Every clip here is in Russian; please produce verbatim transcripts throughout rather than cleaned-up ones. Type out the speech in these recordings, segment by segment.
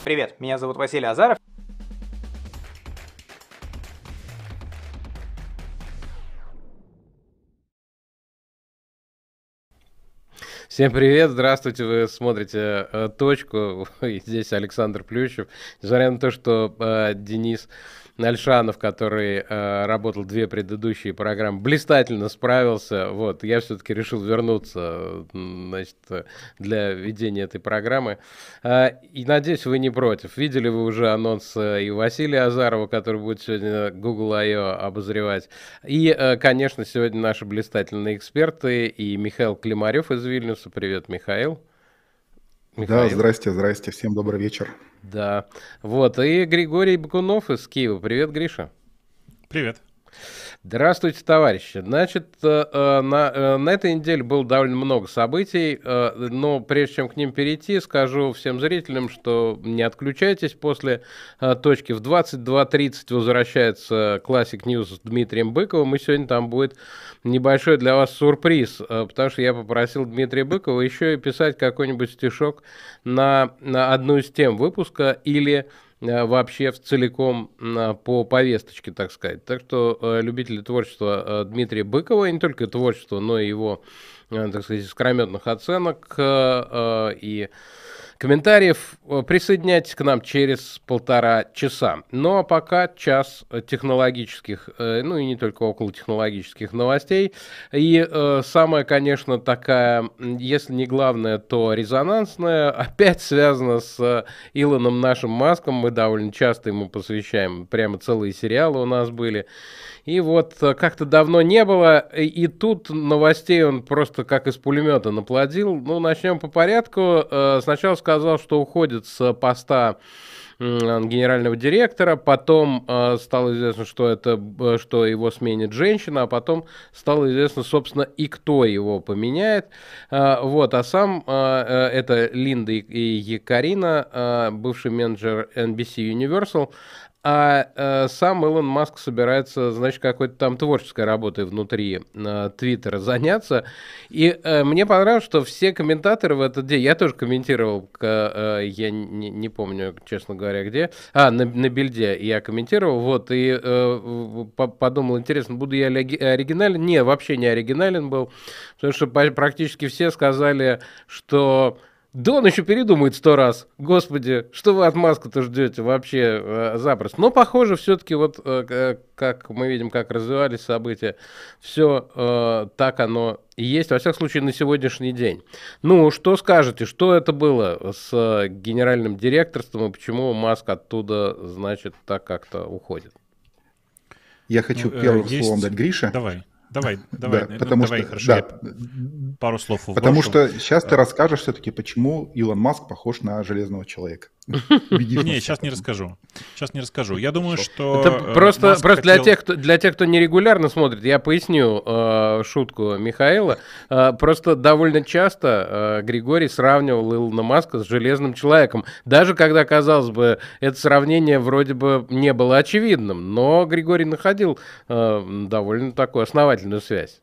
Привет, меня зовут Василий Азаров. Всем привет, здравствуйте, вы смотрите э, «Точку», и здесь Александр Плющев. Несмотря на то, что э, Денис Альшанов, который э, работал две предыдущие программы, блистательно справился, вот, я все-таки решил вернуться, значит, для ведения этой программы. Э, и надеюсь, вы не против. Видели вы уже анонс э, и Василия Азарова, который будет сегодня Google ай о обозревать. И, э, конечно, сегодня наши блистательные эксперты и Михаил Климарев из Вильнюса. Привет, Михаил. Да, Михаил. здрасте, здрасте, всем добрый вечер. Да. Вот. И Григорий Бакунов из Киева. Привет, Гриша. Привет. Здравствуйте, товарищи. Значит, э, на, э, на этой неделе было довольно много событий, э, но прежде чем к ним перейти, скажу всем зрителям, что не отключайтесь после э, точки. В двадцать два тридцать возвращается Classic News с Дмитрием Быковым, и сегодня там будет небольшой для вас сюрприз, э, потому что я попросил Дмитрия Быкова еще и писать какой-нибудь стишок на, на одну из тем выпуска или вообще в целиком по повесточке, так сказать. Так что э, любители творчества э, Дмитрия Быкова, и не только творчества, но и его, э, так сказать, искрометных оценок э, и комментариев, присоединяйтесь к нам через полтора часа. Ну а пока час технологических, э, ну и не только около технологических новостей. И э, самая, конечно, такая, если не главная, то резонансная, опять связана с Илоном нашим Маском. Мы довольно часто ему посвящаем, прямо целые сериалы у нас были. И вот как-то давно не было, и тут новостей он просто как из пулемета наплодил. Ну, начнем по порядку. Сначала сказал, что уходит с поста генерального директора, потом э, стало известно, что это, что его сменит женщина, а потом стало известно, собственно, и кто его поменяет. Э, вот, а сам э, это Линда и Якарина, э, бывший менеджер эн би си Universal. А э, сам Илон Маск собирается, значит, какой-то там творческой работой внутри э, Твиттера заняться. И э, мне понравилось, что все комментаторы в этот день, я тоже комментировал, к, э, я не, не помню, честно говоря, где, а, на, на Бильде я комментировал, вот, и э, подумал, интересно, буду я оригинален? Не, вообще не оригинален был, потому что практически все сказали, что... Да он еще передумает сто раз. Господи, что вы от Маска-то ждете вообще э, запросто. Но, похоже, все-таки вот, э, как мы видим, как развивались события, все э, так оно и есть, во всяком случае, на сегодняшний день. Ну, что скажете, что это было с генеральным директорством и почему Маск оттуда, значит, так как-то уходит? Я хочу ну, первым есть... словом дать Грише. Давай. Давай, давай, да, ну, потому давай, что, хорошо, да, я пару слов вброшу. Потому что сейчас ты расскажешь все-таки, почему Илон Маск похож на Железного человека. Не, сейчас не расскажу. Сейчас не расскажу. Я думаю, что это просто, Маск просто хотел... для тех, кто для тех, кто нерегулярно смотрит, я поясню э, шутку Михаила. Э, просто довольно часто э, Григорий сравнивал Илона Маска с Железным человеком, даже когда, казалось бы, это сравнение вроде бы не было очевидным, но Григорий находил э, довольно такую основательную связь.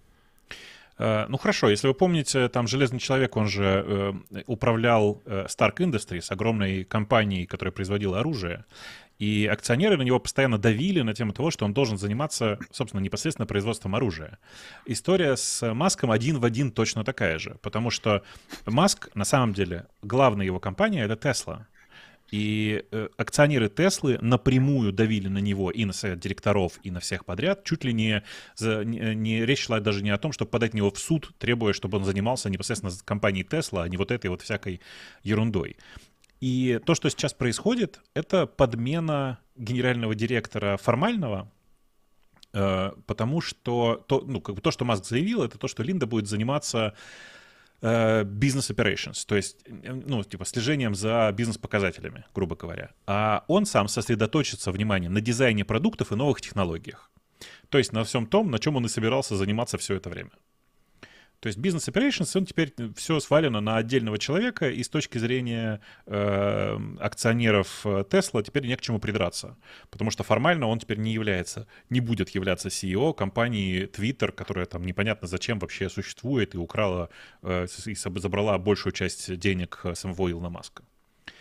Ну хорошо, если вы помните, там Железный человек, он же э, управлял э, Stark Industries, огромной компанией, которая производила оружие, и акционеры на него постоянно давили на тему того, что он должен заниматься, собственно, непосредственно производством оружия. История с Маском один в один точно такая же, потому что Маск, на самом деле, главная его компания — это Tesla. И э, акционеры Теслы напрямую давили на него и на совет директоров, и на всех подряд. Чуть ли не, за, не, не речь шла даже не о том, чтобы подать на него в суд, требуя, чтобы он занимался непосредственно компанией Тесла, а не вот этой вот всякой ерундой. И то, что сейчас происходит, это подмена генерального директора формального, э, потому что то, ну, как бы то, что Маск заявил, это то, что Линда будет заниматься бизнес uh, operations, то есть, ну, типа, слежением за бизнес-показателями, грубо говоря. А он сам сосредоточится, внимание, на дизайне продуктов и новых технологиях. То есть на всем том, на чем он и собирался заниматься все это время. То есть бизнес operations, он теперь все свалено на отдельного человека, и с точки зрения э, акционеров Tesla теперь не к чему придраться. Потому что формально он теперь не является, не будет являться си и о компании Twitter, которая там непонятно зачем вообще существует и украла, э, и забрала большую часть денег самого Илона Маска.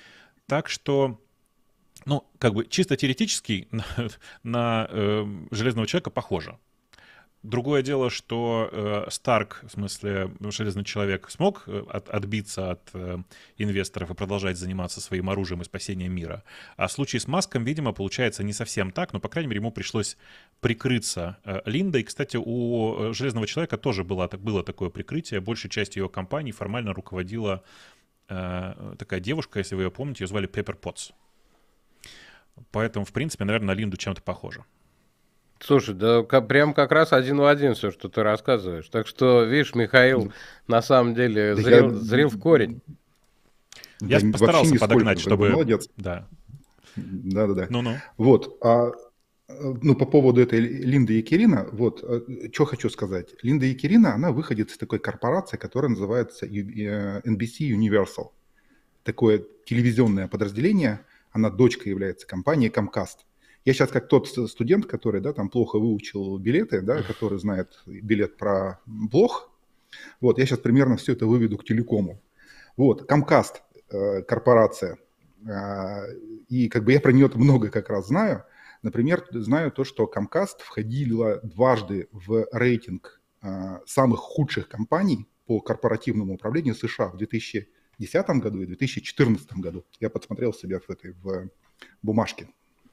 Так что, ну, как бы чисто теоретически на, на э, Железного Человека похоже. Другое дело, что э, Старк, в смысле Железный Человек, смог от, отбиться от э, инвесторов и продолжать заниматься своим оружием и спасением мира. А в случае с Маском, видимо, получается не совсем так, но, по крайней мере, ему пришлось прикрыться э, Линдой. Кстати, у Железного Человека тоже было, было такое прикрытие. Большей частью его компании формально руководила э, такая девушка, если вы ее помните, ее звали Пеппер Потс. Поэтому, в принципе, наверное, на Линду чем-то похоже. Слушай, да как, прям как раз один в один все, что ты рассказываешь. Так что, видишь, Михаил на самом деле Да зрел, я- зрел в корень. Да Я вообще постарался нисколько, подогнать, как бы, чтобы... молодец. Да. Да-да-да. Ну-ну. Вот, а, э, ну, по поводу этой Линды Якирина, вот, что хочу сказать. Линда Якирина, она выходит из такой корпорации, которая называется ю- э, эн би си Universal. Такое телевизионное подразделение, она дочка является компании Comcast. Я сейчас как тот с- студент, который, да, там плохо выучил билеты, да, который знает билет про блох. Вот, я сейчас примерно все это выведу к телекому. Вот, Comcast, э, корпорация, а, и как бы я про нее много как раз знаю. Например, знаю то, что Comcast входила дважды в рейтинг а, самых худших компаний по корпоративному управлению США в две тысячи десятом году и две тысячи четырнадцатом году. Я подсмотрел себя в этой в бумажке.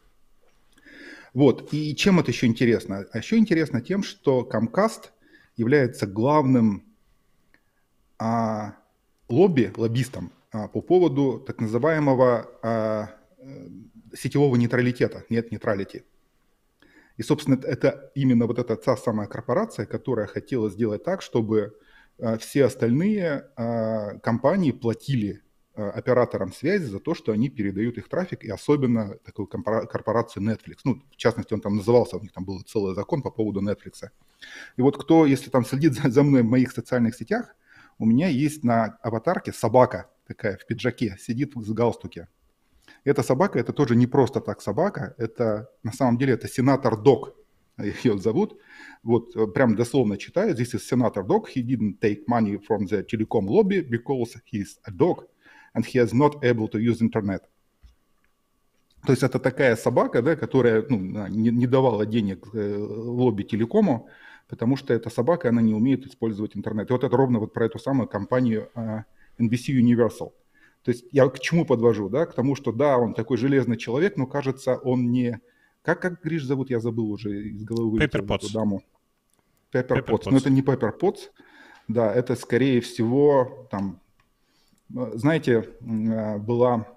Вот, и чем это еще интересно? А еще интересно тем, что Comcast является главным а, лобби, лоббистом а, по поводу так называемого а, э, сетевого нейтралитета, нет нейтралити. И, собственно, это- это именно вот эта та самая корпорация, которая хотела сделать так, чтобы а, все остальные а, компании платили а, операторам связи за то, что они передают их трафик, и особенно такую компора- корпорацию Netflix. Ну, в частности, он там назывался, у них там был целый закон по поводу Netflix. И вот кто, если там следит за, за мной в моих социальных сетях, у меня есть на аватарке собака такая в пиджаке, сидит в галстуке. Эта собака, это тоже не просто так собака, это на самом деле это сенатор Дог, ее зовут. Вот э, прям дословно читаю, this is senator Dog, he didn't take money from the telecom lobby because he's a dog and he is not able to use internet. То есть это такая собака, да, которая ну, не, не давала денег э, лобби телекому, потому что эта собака, она не умеет использовать интернет. И вот это ровно вот про эту самую компанию э, эн би си Universal. То есть я к чему подвожу, да? К тому, что да, он такой железный человек, но кажется, он не... Как, как Гриш зовут? Я забыл уже, из головы вылетел Pepper эту Potts. даму. Пеппер Pepper Потс. Но Potts. это не Пеппер Потс. Да, это скорее всего там... э, Знаете, м, э, была...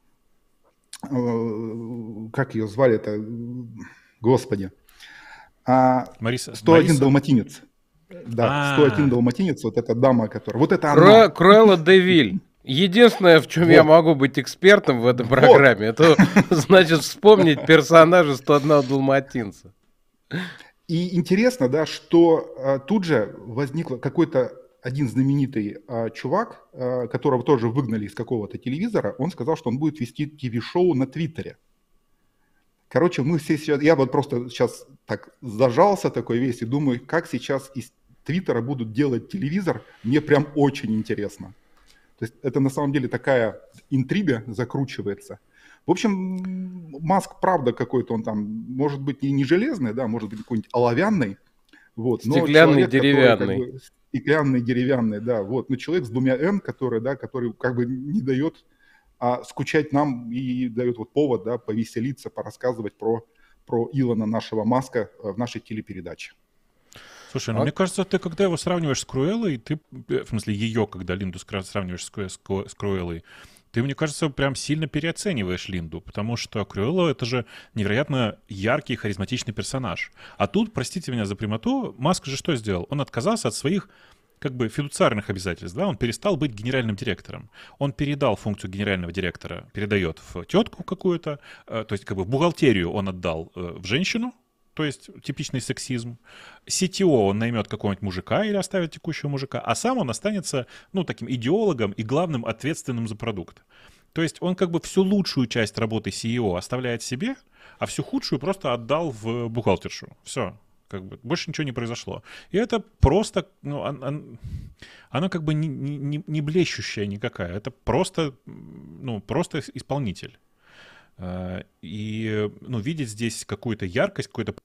э, Как ее звали-то? Господи. А, Мариса. сто один Мариса? далматинец. Да, сто один А, далматинец, вот эта дама, которая... Вот это Кру- она. Круэлла де Виль. Единственное, в чем я Вот. могу быть экспертом в этой Вот. программе, это значит вспомнить персонажа сто одного далматинца. И интересно, да, что а, тут же возник какой-то один знаменитый а, чувак, а, которого тоже выгнали из какого-то телевизора, он сказал, что он будет вести ТВ-шоу на Твиттере. Короче, мы все сейчас, я вот просто сейчас так зажался такой весь и думаю, как сейчас из Твиттера будут делать телевизор, мне прям очень интересно. То есть это на самом деле такая интрига закручивается. В общем, Маск, правда, какой-то он там, может быть, и не железный, да, может быть, какой-нибудь оловянный, вот, но Стеклянный, человек, который как деревянный. бы стеклянный, деревянный, да, вот, но человек с двумя «н», который, да, который как бы не дает а, скучать нам и дает вот повод, да, повеселиться, порассказывать про, про Илона нашего Маска в нашей телепередаче. слушай, ну А- мне кажется, ты когда его сравниваешь с Круэллой, ты, э, в смысле ее, когда Линду скра- сравниваешь с, Кру- с Ку- с Круэллой, ты, мне кажется, прям сильно переоцениваешь Линду, потому что Круэлла — это же невероятно яркий, харизматичный персонаж. А тут, простите меня за прямоту, Маск же что сделал? Он отказался от своих как бы фидуциарных обязательств, да, он перестал быть генеральным директором. Он передал функцию генерального директора, передает в тетку какую-то, э, то есть как бы в бухгалтерию он отдал э, в женщину, то есть типичный сексизм. си ти о он наймет какого-нибудь мужика или оставит текущего мужика, а сам он останется, ну, таким идеологом и главным ответственным за продукт. То есть он как бы всю лучшую часть работы си и о оставляет себе, а всю худшую просто отдал в бухгалтершу. Все. Как бы больше ничего не произошло. И это просто, ну, он, он, она как бы не, не, не блещущая никакая. Это просто ну, просто исполнитель. И, ну, видеть здесь какую-то яркость, какой-то...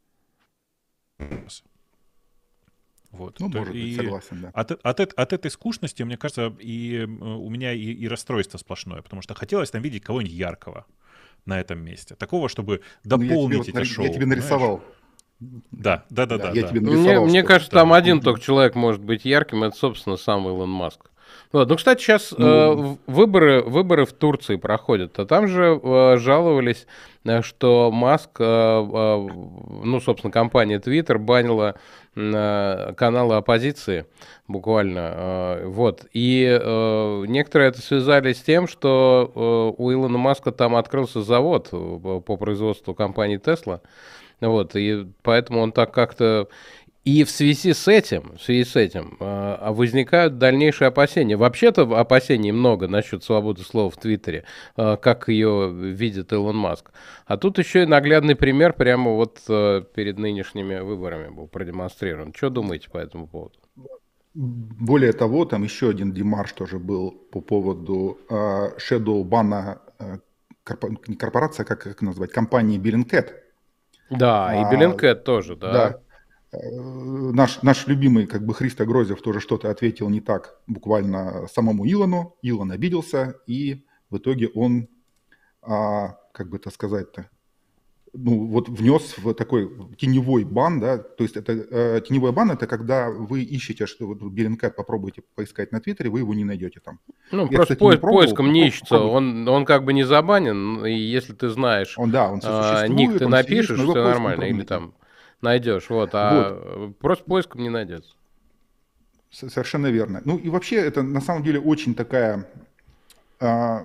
Вот. Ну, То- может быть, и согласен, да. от, от, эт- от этой скучности, мне кажется, и э, у меня и, и расстройство сплошное, потому что хотелось там видеть кого-нибудь яркого на этом месте. Такого, чтобы Ну, я тебе, дополнить вот, это нари- шоу, я тебе понимаешь? нарисовал. Да, да, да, Да, да, я да. тебе Мне, нарисовал, мне что кажется, там там один будет. только человек может быть ярким, это, собственно, сам Илон Маск. Вот. Ну, кстати, сейчас Ну, выборы, выборы в Турции проходят, а там же э, жаловались, э, что Маск, э, э, ну, собственно, компания Twitter банила э, каналы оппозиции буквально. э, Вот. И э, некоторые это связали с тем, что э, у Илона Маска там открылся завод э, по производству компании Tesla. Вот, и поэтому он так как-то... И в связи с этим, в связи с этим э, возникают дальнейшие опасения. Вообще-то опасений много насчет свободы слова в Твиттере, э, как ее видит Илон Маск. А тут еще и наглядный пример прямо вот э, перед нынешними выборами был продемонстрирован. Что думаете по этому поводу? более того, там еще один демарш тоже был по поводу э, shadow бана, э, корпо- не корпорация, как их назвать, компании Bellingcat. Да, и А, Bellingcat тоже, да. да, э, наш, наш любимый как бы Христо Грозев тоже что-то ответил не так буквально самому Илону. Илон обиделся, и в итоге он, а, как бы это сказать-то, ну, вот внес в такой теневой бан, да, то есть это э, теневой бан, это когда вы ищете, что вот Bellingcat попробуйте поискать на Твиттере, вы его не найдете там. Ну, Я, просто кстати, не по- пробовал, поиском не попроб- ищется. попробуйте. Он, он как бы не забанен, и если ты знаешь Он, да, он а, ник, существует, ты он все есть, напишешь, но его все поиском нормально, трудно или найти. там найдешь, вот, Вот, а просто поиском не найдется. с- совершенно верно. Ну и вообще это на самом деле очень такая а,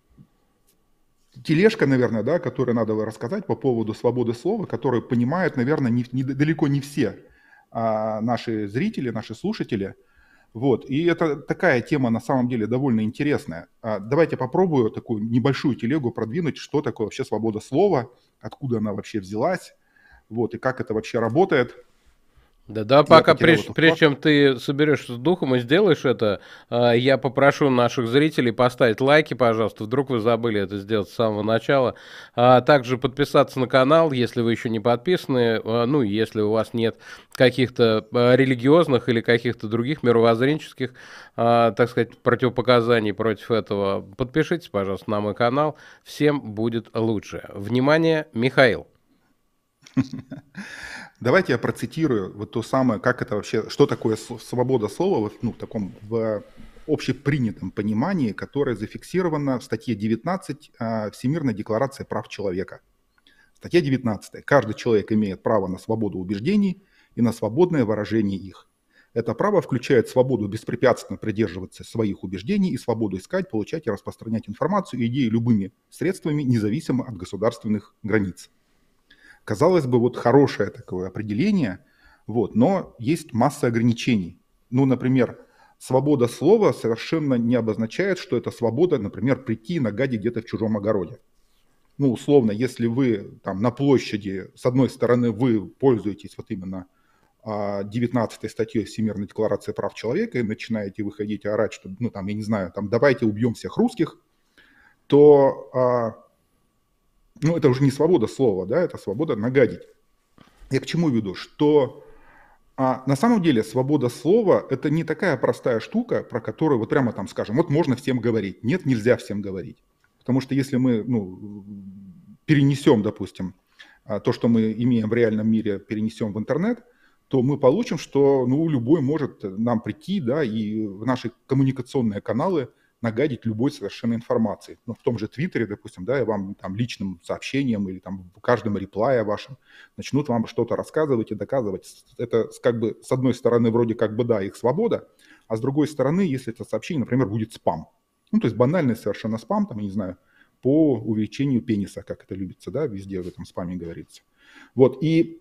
тележка, наверное, да, которую надо рассказать по поводу свободы слова, которую понимают, наверное, не, не- далеко не все а, наши зрители, наши слушатели. Вот. И это такая тема на самом деле довольно интересная. А, давайте попробую такую небольшую телегу продвинуть, что такое вообще свобода слова, откуда она вообще взялась, вот, и как это вообще работает. Да-да, Я пока, потерял прежде, эту прежде вкладку. чем ты соберешься с духом и сделаешь это, а, я попрошу наших зрителей поставить лайки, пожалуйста, вдруг вы забыли это сделать с самого начала, а также подписаться на канал, если вы еще не подписаны, а, ну, если у вас нет каких-то а, религиозных или каких-то других мировоззренческих, а, так сказать, противопоказаний против этого, подпишитесь, пожалуйста, на мой канал, всем будет лучше. Внимание, Михаил. Давайте я процитирую вот то самое, как это вообще, что такое с- свобода слова, вот, ну, в таком в общепринятом понимании, которое зафиксировано в статье девятнадцать а, Всемирной декларации прав человека. Статья девятнадцать. Каждый человек имеет право на свободу убеждений и на свободное выражение их. Это право включает свободу беспрепятственно придерживаться своих убеждений и свободу искать, получать и распространять информацию и идеи любыми средствами, независимо от государственных границ. Казалось бы, вот хорошее такое определение, вот, но есть масса ограничений. Ну, например, свобода слова совершенно не обозначает, что это свобода, например, прийти и нагадить где-то в чужом огороде. Ну, условно, если вы там на площади, с одной стороны, вы пользуетесь вот именно а, девятнадцатой статьей Всемирной декларации прав человека и начинаете выходить и орать, что, ну, там, я не знаю, там, давайте убьем всех русских, то... а, ну, это уже не свобода слова, да, это свобода нагадить. Я к чему веду? Что а, на самом деле свобода слова – это не такая простая штука, про которую вот прямо там скажем, вот можно всем говорить. Нет, нельзя всем говорить. Потому что если мы ну, перенесем, допустим, а, то, что мы имеем в реальном мире, перенесем в интернет, то мы получим, что ну, любой может нам прийти, да, и в наши коммуникационные каналы нагадить любой совершенно информации. Ну, в том же Твиттере, допустим, да, и вам там личным сообщением или там в каждом реплае вашем начнут вам что-то рассказывать и доказывать. Это как бы с одной стороны вроде как бы да, их свобода, а с другой стороны, если это сообщение, например, будет спам. Ну, то есть банальный совершенно спам, там, я не знаю, по увеличению пениса, как это любится, да, везде в этом спаме говорится. Вот, и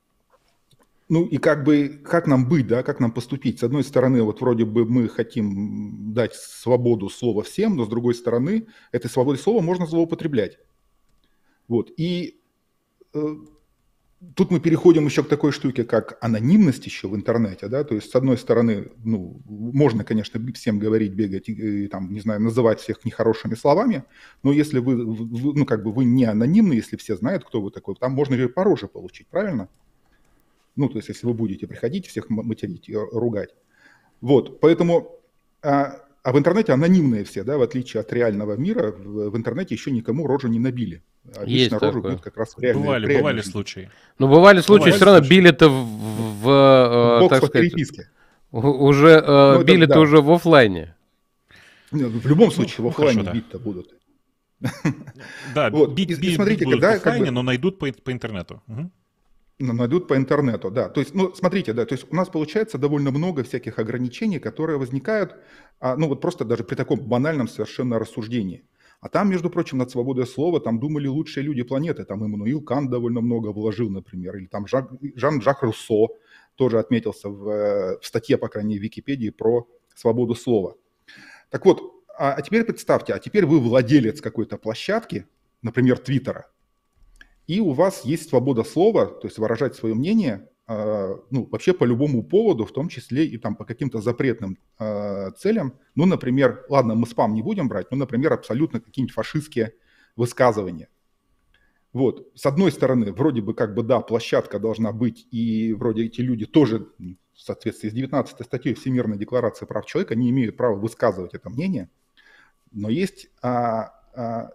ну и как бы, как нам быть, да, как нам поступить? С одной стороны, вот вроде бы мы хотим дать свободу слова всем, но с другой стороны, этой свободой слова можно злоупотреблять. Вот, и э, Тут мы переходим еще к такой штуке, как анонимность еще в интернете, да, то есть, с одной стороны, ну, можно, конечно, всем говорить, бегать и, и там, не знаю, называть всех нехорошими словами, но если вы, вы, ну, как бы вы не анонимны, если все знают, кто вы такой, там можно же по роже получить, правильно? Ну, то есть, если вы будете приходить, всех материть и ругать. Вот, поэтому... А, а в интернете анонимные все, да, в отличие от реального мира, в, в интернете еще никому рожу не набили. Обычно Есть рожу такое. бьют как раз в реальной, Бывали, в реальной бывали жизни. случаи. Ну, бывали случаи, Бывали все равно случаи. били-то в, в, в, В э, так боксах сказать, переписки. у- уже э, Ну, это били-то да. уже в оффлайне. Не, В любом случае, Ну, в оффлайне хорошо, да. бить-то будут. Да, Вот, бить, и- и бить- смотрите, бить будут когда в как оффлайне, бы- но найдут по, по интернету. Мгм. Ну, найдут по интернету, да. То есть, ну, смотрите, да, то есть у нас получается довольно много всяких ограничений, которые возникают, а, ну, вот просто даже при таком банальном совершенно рассуждении. А там, между прочим, над свободой слова там думали лучшие люди планеты. Там Иммануил Кант довольно много вложил, например, или там Жак- Жан-Жак Руссо тоже отметился в, э, в статье, по крайней мере, в Википедии про свободу слова. Так вот, а, а теперь представьте, а теперь вы владелец какой-то площадки, например, Твиттера, и у вас есть свобода слова, то есть выражать свое мнение, э, ну, вообще по любому поводу, в том числе и там по каким-то запретным э, целям. Ну, например, ладно, мы спам не будем брать, но, например, абсолютно какие-нибудь фашистские высказывания. Вот, с одной стороны, вроде бы как бы, да, площадка должна быть, и вроде эти люди тоже, в соответствии с девятнадцатой статьей Всемирной декларации прав человека, не имеют права высказывать это мнение, но есть... А, а,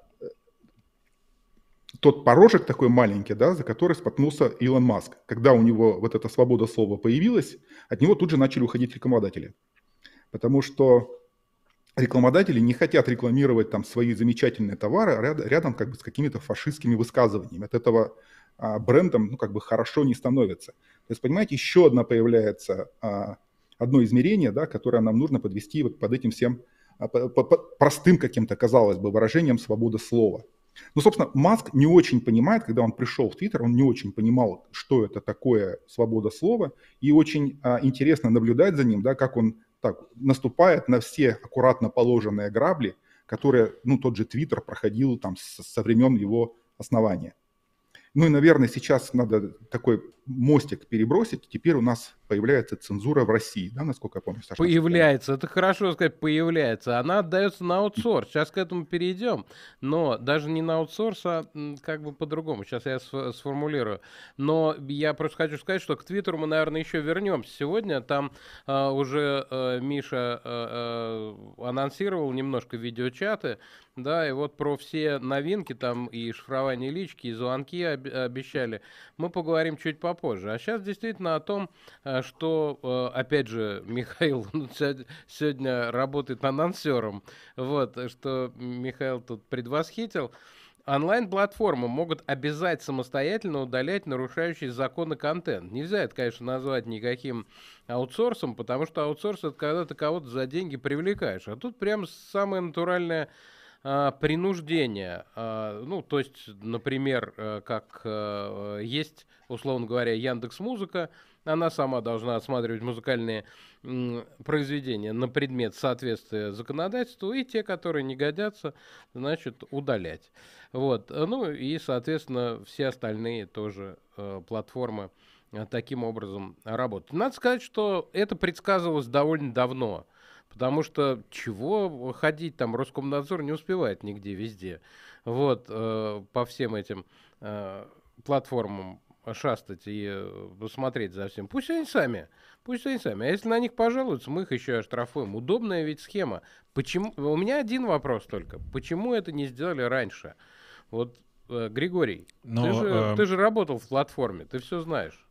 тот порожек такой маленький, да, за который споткнулся Илон Маск. Когда у него вот эта свобода слова появилась, от него тут же начали уходить рекламодатели. Потому что рекламодатели не хотят рекламировать там свои замечательные товары рядом, рядом как бы с какими-то фашистскими высказываниями. От этого а, брендом, ну, как бы хорошо не становится. То есть, понимаете, еще одна появляется, а, одно измерение, да, которое нам нужно подвести вот под этим всем а, по, по, по простым каким-то, казалось бы, выражением свободы слова. Ну, собственно, Маск не очень понимает, когда он пришел в Твиттер, он не очень понимал, что это такое свобода слова, и очень а, интересно наблюдать за ним, да, как он так наступает на все аккуратно положенные грабли, которые, ну, тот же Твиттер проходил там с, со времен его основания. Ну и, наверное, сейчас надо такой мостик перебросить. Теперь у нас появляется цензура в России, да, насколько я помню, Саша? Появляется, это хорошо сказать, появляется. Она отдается на аутсорс. Сейчас к этому перейдем, но даже не на аутсорс, а м, как бы по-другому. Сейчас я сф- сформулирую. Но я просто хочу сказать, что к Твиттеру мы, наверное, еще вернемся сегодня. Там а, уже а, Миша а, а, анонсировал немножко видеочаты, да, и вот про все новинки, там и шифрование лички, и звонки об- обещали, мы поговорим чуть попозже. А сейчас действительно о том, а, что, а, опять же, Михаил ну, ся- сегодня работает анонсером, вот, что Михаил тут предвосхитил. Онлайн-платформы могут обязать самостоятельно удалять нарушающий законы контент. Нельзя это, конечно, назвать никаким аутсорсом, потому что аутсорс — это когда ты кого-то за деньги привлекаешь. А тут прям самое натуральное а, принуждение. А, ну, то есть, например, а, как а, есть, условно говоря, Яндекс.Музыка, она сама должна отсматривать музыкальные м, произведения на предмет соответствия законодательству, и те, которые не годятся, значит, удалять. Вот. Ну и, соответственно, все остальные тоже э, платформы э, таким образом работают. Надо сказать, что это предсказывалось довольно давно, потому что чего ходить, там Роскомнадзор не успевает нигде, везде. Вот, э, по всем этим э, платформам шастать и э, смотреть за всем. Пусть они сами, пусть они сами. А если на них пожалуются, мы их еще и оштрафуем. Удобная ведь схема. Почему? У меня один вопрос только. Почему это не сделали раньше? Вот, э, Григорий, Но, ты, же, э, ты же работал в платформе, ты все знаешь.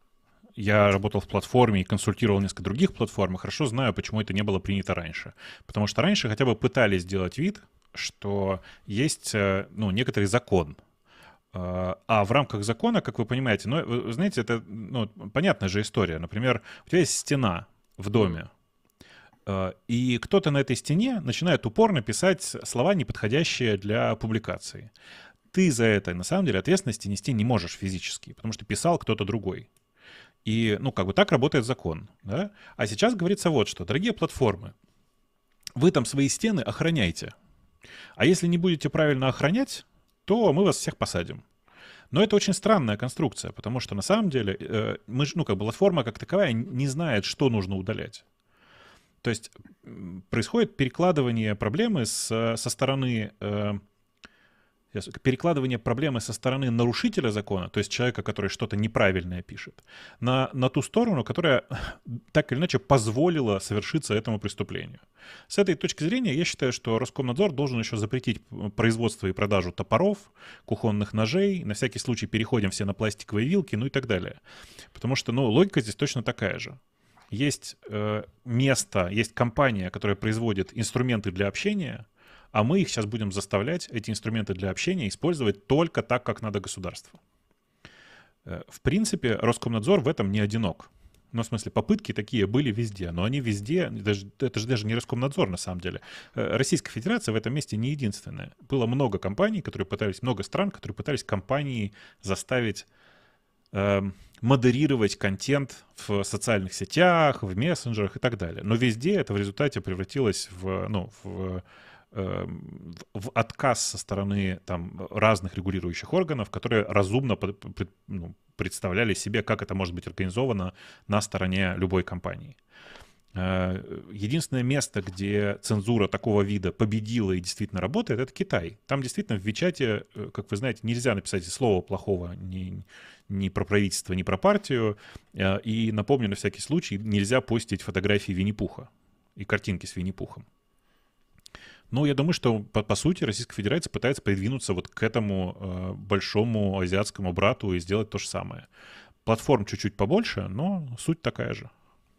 Я работал в платформе и консультировал несколько других платформ, и хорошо знаю, почему это не было принято раньше. Потому что раньше хотя бы пытались сделать вид, что есть, э, ну, некоторый закон. Э, А в рамках закона, как вы понимаете, ну, вы вы знаете, это, ну, понятная же история. Например, у тебя есть стена в доме, э, и кто-то на этой стене начинает упорно писать слова, неподходящие для публикации. Ты за это, на самом деле, ответственности нести не можешь физически, потому что писал кто-то другой. И, ну, как бы так работает закон, да? А сейчас говорится вот что. Дорогие платформы, вы там свои стены охраняйте. А если не будете правильно охранять, то мы вас всех посадим. Но это очень странная конструкция, потому что на самом деле э, мы, ж- ну, как бы платформа как таковая не знает, что нужно удалять. То есть м, происходит перекладывание проблемы с, со стороны э, Сейчас, перекладывание проблемы со стороны нарушителя закона, то есть человека, который что-то неправильное пишет, на, на ту сторону, которая так или иначе позволила совершиться этому преступлению. С этой точки зрения я считаю, что Роскомнадзор должен еще запретить производство и продажу топоров, кухонных ножей, на всякий случай переходим все на пластиковые вилки, ну и так далее. Потому что, ну, логика здесь точно такая же. Есть э, место, есть компания, которая производит инструменты для общения, а мы их сейчас будем заставлять, эти инструменты для общения, использовать только так, как надо государству. Э, В принципе, Роскомнадзор в этом не одинок. Ну, в смысле, попытки такие были везде, но они везде, даже, это же даже не Роскомнадзор на самом деле. Э, Российская Федерация в этом месте не единственная. Было много компаний, которые пытались, много стран, которые пытались компании заставить э, модерировать контент в социальных сетях, в мессенджерах и так далее. Но везде это в результате превратилось в, ну, в в отказ со стороны там разных регулирующих органов, которые разумно под- пред- ну, представляли себе, как это может быть организовано на стороне любой компании. Э, Единственное место, где цензура такого вида победила и действительно работает, это Китай. Там действительно в Вичате, э, как вы знаете, нельзя написать и слова плохого ни, ни про правительство, ни про партию. Э, И напомню на всякий случай, нельзя постить фотографии Винни-Пуха и картинки с Винни-Пухом. Ну, я думаю, что, по, по сути, Российская Федерация пытается придвинуться вот к этому э, большому азиатскому брату и сделать то же самое. Платформ чуть-чуть побольше, но суть такая же.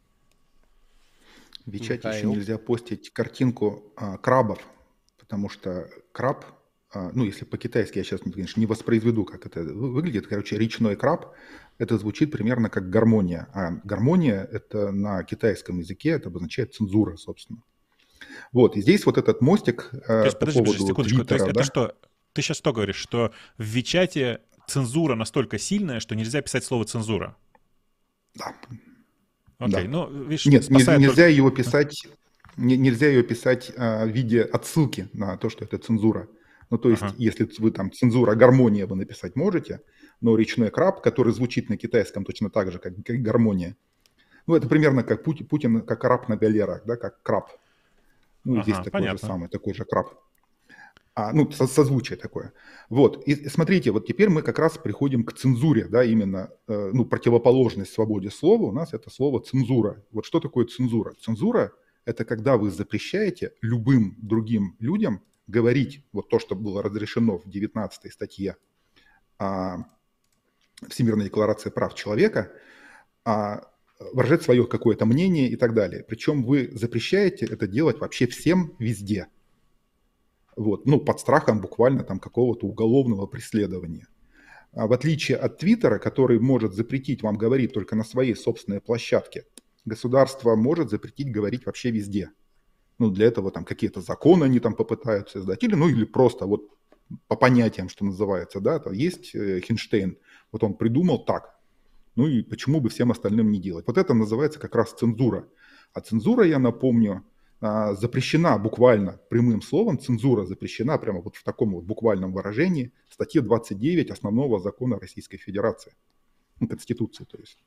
В Вичате еще Михаил. нельзя постить картинку а, крабов, потому что краб, а, ну, если по-китайски я сейчас, конечно, не воспроизведу, как это вы- выглядит, короче, речной краб, это звучит примерно как гармония. А гармония – это на китайском языке, это обозначает цензура, собственно. Вот, и здесь вот этот мостик То э, есть, по подожди, подожди, поводу секундочку. То есть Твиттера, это да? что? Ты сейчас что говоришь? Что в Вичате цензура настолько сильная, что нельзя писать слово «цензура»? Да, Окей, да. ну, видишь, Нет, не- спасает нельзя только... ее писать, не- нельзя ее писать а, в виде отсылки на то, что это цензура. Ну, то есть, Ага. если вы там цензура, гармония вы написать можете, но речной краб, который звучит на китайском точно так же, как, как гармония, ну, это примерно как Путин, Путин как араб на галерах, да, как краб. Ну, и здесь Ага, такой же понятно. самый, такой же краб. А, ну, со- созвучие такое. Вот, и смотрите, вот теперь мы как раз приходим к цензуре, да, именно, э, ну, противоположность свободе слова у нас это слово цензура. Вот что такое цензура? Цензура – это когда вы запрещаете любым другим людям говорить вот то, что было разрешено в девятнадцатой статье а, Всемирной декларации прав человека, а, выражать свое какое-то мнение и так далее. Причем вы запрещаете это делать вообще всем везде. Вот, ну, под страхом буквально там какого-то уголовного преследования. А в отличие от Твиттера, который может запретить вам говорить только на своей собственной площадке, государство может запретить говорить вообще везде. Ну, для этого там какие-то законы они там попытаются издать, или, ну, или просто вот по понятиям, что называется, да, там есть э, Хинштейн, вот он придумал так, ну и почему бы всем остальным не делать. Вот это называется как раз цензура. А цензура, я напомню, а, запрещена буквально прямым словом, цензура запрещена прямо вот в таком вот буквальном выражении в статье двадцать девять основного закона Российской Федерации, ну, Конституции, то есть.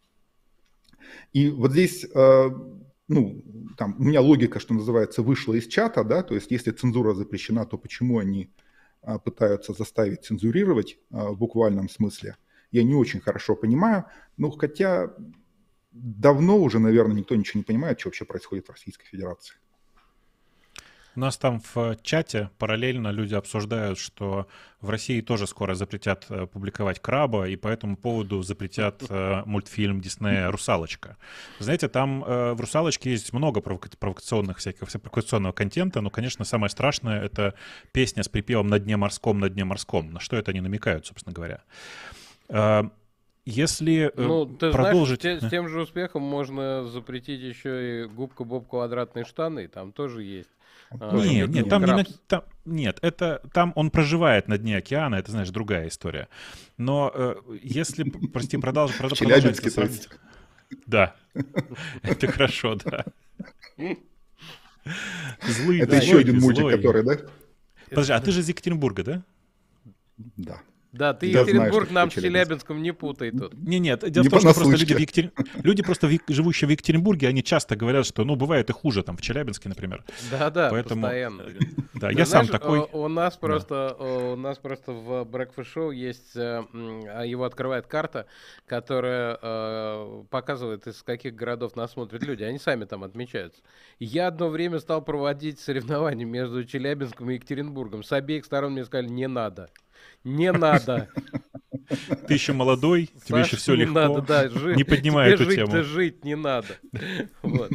И вот здесь, э, ну, там у меня логика, что называется, вышла из чата, да, то есть если цензура запрещена, то почему они а, пытаются заставить цензурировать а, в буквальном смысле, я не очень хорошо понимаю, ну, хотя давно уже, наверное, никто ничего не понимает, что вообще происходит в Российской Федерации. У нас там в чате параллельно люди обсуждают, что в России тоже скоро запретят э, публиковать краба, и по этому поводу запретят э, мультфильм Диснея «Русалочка». Знаете, там э, в «Русалочке» есть много провока- провокационных всякого, всякого провокационного контента, но, конечно, самое страшное — это песня с припевом «На дне морском, на дне морском». На что это они намекают, собственно говоря? Э, Если э, Ну, ты продолжить... знаешь, с те- с тем же успехом можно запретить еще и губка Боб квадратные штаны, там тоже есть. А, Тоже Нет, это нет, не- там не на, Крабс. там- нет, это там он проживает на дне океана, это, знаешь, другая история. Но э, если, п- прости, продолжим, В продолжать Челябинске, это то сравнить. есть. Да, это хорошо, да. Злый, Это Да, еще злой один ты, мультик, злой. который, да? Подожди, а ты же из Екатеринбурга, да? Да. Да, ты Я знаю, Екатеринбург что нам такое с Челябинск. Челябинском не путай тут. Не, нет, дело Не в том, что просто люди, понаслышке. в Екатери- люди просто в Ек- живущие в Екатеринбурге, они часто говорят, что, ну, бывает и хуже, там, в Челябинске, например. Да-да, Поэтому, постоянно. э, да, Ты я сам знаешь, такой. э, у нас Да. просто э, у нас просто в Breakfast Show есть, э, м, а его открывает карта, которая э, показывает, из каких городов нас смотрят люди. Они сами там отмечаются. Я одно время стал проводить соревнования между Челябинском и Екатеринбургом. С обеих сторон мне сказали, не надо. Не надо. Ты еще молодой, тебе еще Саша, все не легко. надо, да, жи- Не поднимай тебе эту жить-то тему. жить не надо. Вот.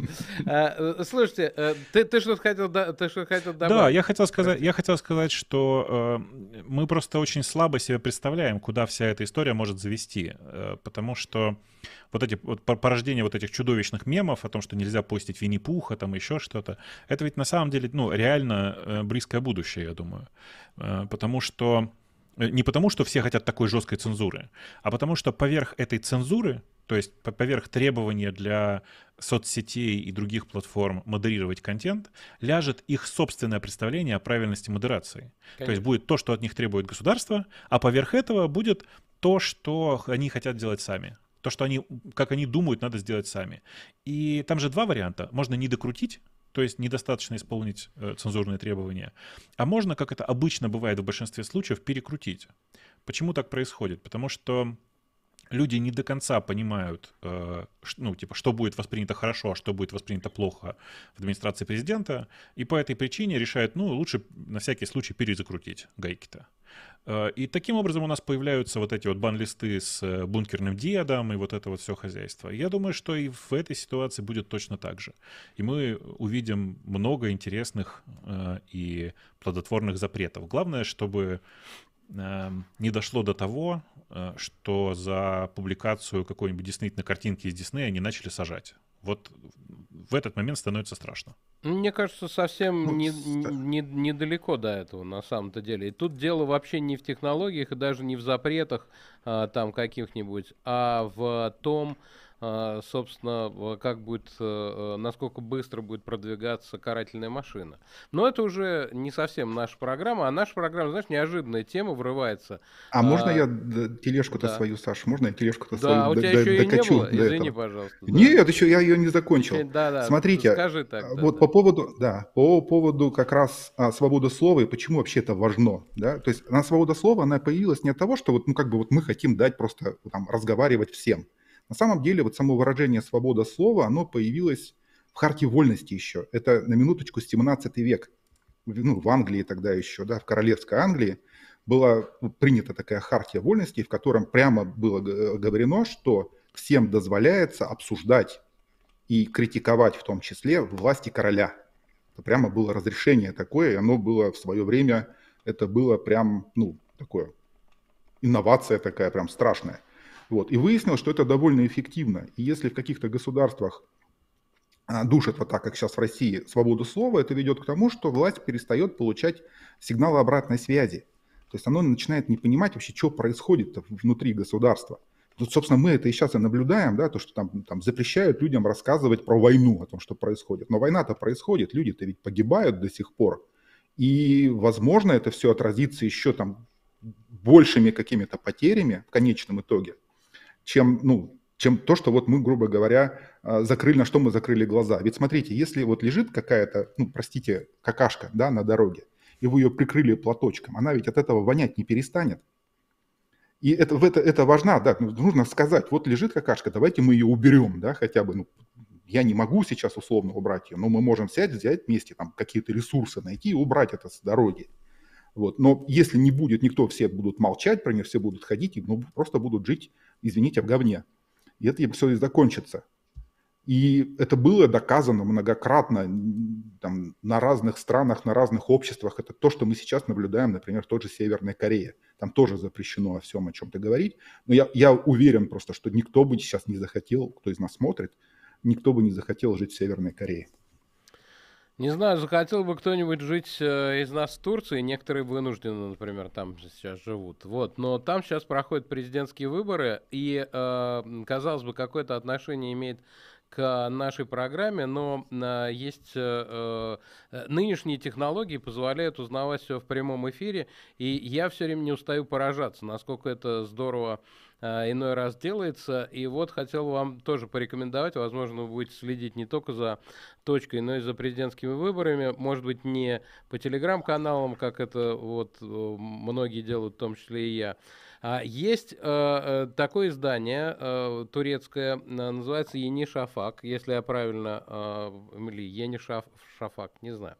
А, э, слушайте, э, ты, ты что-то хотел, да- ты что хотел добавить? Да, я хотел сказать, я хотел сказать, что э, мы просто очень слабо себе представляем, куда вся эта история может завести, э, потому что вот эти вот по- порождение вот этих чудовищных мемов о том, что нельзя постить Винни-Пуха, там еще что-то, это ведь на самом деле, ну, реально э, близкое будущее, я думаю, Э, потому что не потому, что все хотят такой жесткой цензуры, а потому что поверх этой цензуры, то есть по- поверх требования для соцсетей и других платформ модерировать контент, ляжет их собственное представление о правильности модерации. То есть Конечно. будет то, что от них требует государство, а поверх этого будет то, что они хотят делать сами. То, что они, как они думают, надо сделать сами. И там же два варианта. Можно не докрутить, то есть недостаточно исполнить э, цензурные требования, а можно, как это обычно бывает в большинстве случаев, перекрутить. Почему так происходит? Потому что люди не до конца понимают, э, ш- ну, типа, что будет воспринято хорошо, а что будет воспринято плохо в администрации президента, и по этой причине решают, ну, лучше на всякий случай перезакрутить гайки-то. Э, И таким образом у нас появляются вот эти вот бан-листы с э, бункерным дедом и вот это вот все хозяйство. Я думаю, что и в этой ситуации будет точно так же. И мы увидим много интересных э, и плодотворных запретов. Главное, чтобы э, не дошло до того, э, что за публикацию какой-нибудь диснейтной картинки из Диснея они начали сажать. Вот в этот момент становится страшно. Мне кажется, совсем Ну, не, ста- не, недалеко до этого, на самом-то деле. И тут дело вообще не в технологиях и даже не в запретах а, там каких-нибудь, а в том, а, собственно, в- как будет, э, э, насколько быстро будет продвигаться карательная машина. Но это уже не совсем наша программа, а наша программа, знаешь, неожиданная тема врывается. А можно А, я д- тележку-то да. свою, Саш, можно я тележку-то Да, свою а у д- тебя д- еще и не докачу было? до Извини, этого? пожалуйста, да. Нет, еще я ее не Еще, закончил. да-да, Смотрите, скажи а, тогда, вот да. по поводу, да, по поводу как раз а, свободы слова и почему вообще это важно, да, то есть она свобода слова, она появилась не от того, что вот, ну, как бы вот мы хотим дать просто там разговаривать всем. На самом деле вот само выражение свобода слова, оно появилось в Хартии вольности еще. Это на минуточку семнадцатый век, в- ну, в Англии тогда еще, да, в королевской Англии была ну, принята такая хартия вольностей, в котором прямо было г- говорено, что всем дозволяется обсуждать и критиковать в том числе власти короля. Это прямо было разрешение такое, и оно было в свое время, это было прям, ну, такое, инновация такая прям страшная. Вот. И выяснилось, что это довольно эффективно. И если в каких-то государствах а, душит вот так, как сейчас в России, свободу слова, это ведет к тому, что власть перестает получать сигналы обратной связи. То есть оно начинает не понимать вообще, что происходит внутри государства. Тут, собственно, мы это и сейчас и наблюдаем, да, то, что там, там запрещают людям рассказывать про войну, о том, что происходит. Но война-то происходит, люди-то ведь погибают до сих пор. И, возможно, это все отразится еще там большими какими-то потерями в конечном итоге, чем, ну, чем то, что вот мы, грубо говоря, а, закрыли, на что мы закрыли глаза. Ведь смотрите, если вот лежит какая-то, ну, простите, какашка, да, на дороге, и вы ее прикрыли платочком, она ведь от этого вонять не перестанет. И это, в это, это важно, да, ну, нужно сказать, вот лежит какашка, давайте мы ее уберем, да, хотя бы, ну, я не могу сейчас условно убрать ее, но мы можем взять, взять вместе там какие-то ресурсы найти и убрать это с дороги. Вот. Но если не будет никто, все будут молчать про нее, все будут ходить и ну, просто будут жить, извините, в говне. И это все и закончится. И это было доказано многократно там, на разных странах, на разных обществах. Это то, что мы сейчас наблюдаем, например, в той же Северной Корее. Там тоже запрещено о всем, о чем-то говорить. Но я, я уверен просто, что никто бы сейчас не захотел, кто из нас смотрит, никто бы не захотел жить в Северной Корее. Не знаю, захотел бы кто-нибудь жить э, из нас в Турции, некоторые вынуждены, например, там сейчас живут. Вот, но там сейчас проходят президентские выборы, и, э, казалось бы, какое-то отношение имеет к нашей программе, но э, есть э, э, нынешние технологии позволяют узнавать все в прямом эфире, и я все время не устаю поражаться, насколько это здорово э, иной раз делается. И вот хотел вам тоже порекомендовать, возможно, вы будете следить не только за точкой, но и за президентскими выборами, может быть, не по телеграм-каналам, как это вот э, многие делают, в том числе и я. А, Есть э, э, такое издание э, турецкое, э, называется Yeni Shafak, если я правильно, э, или Yeni Shaf- Shafak, не знаю.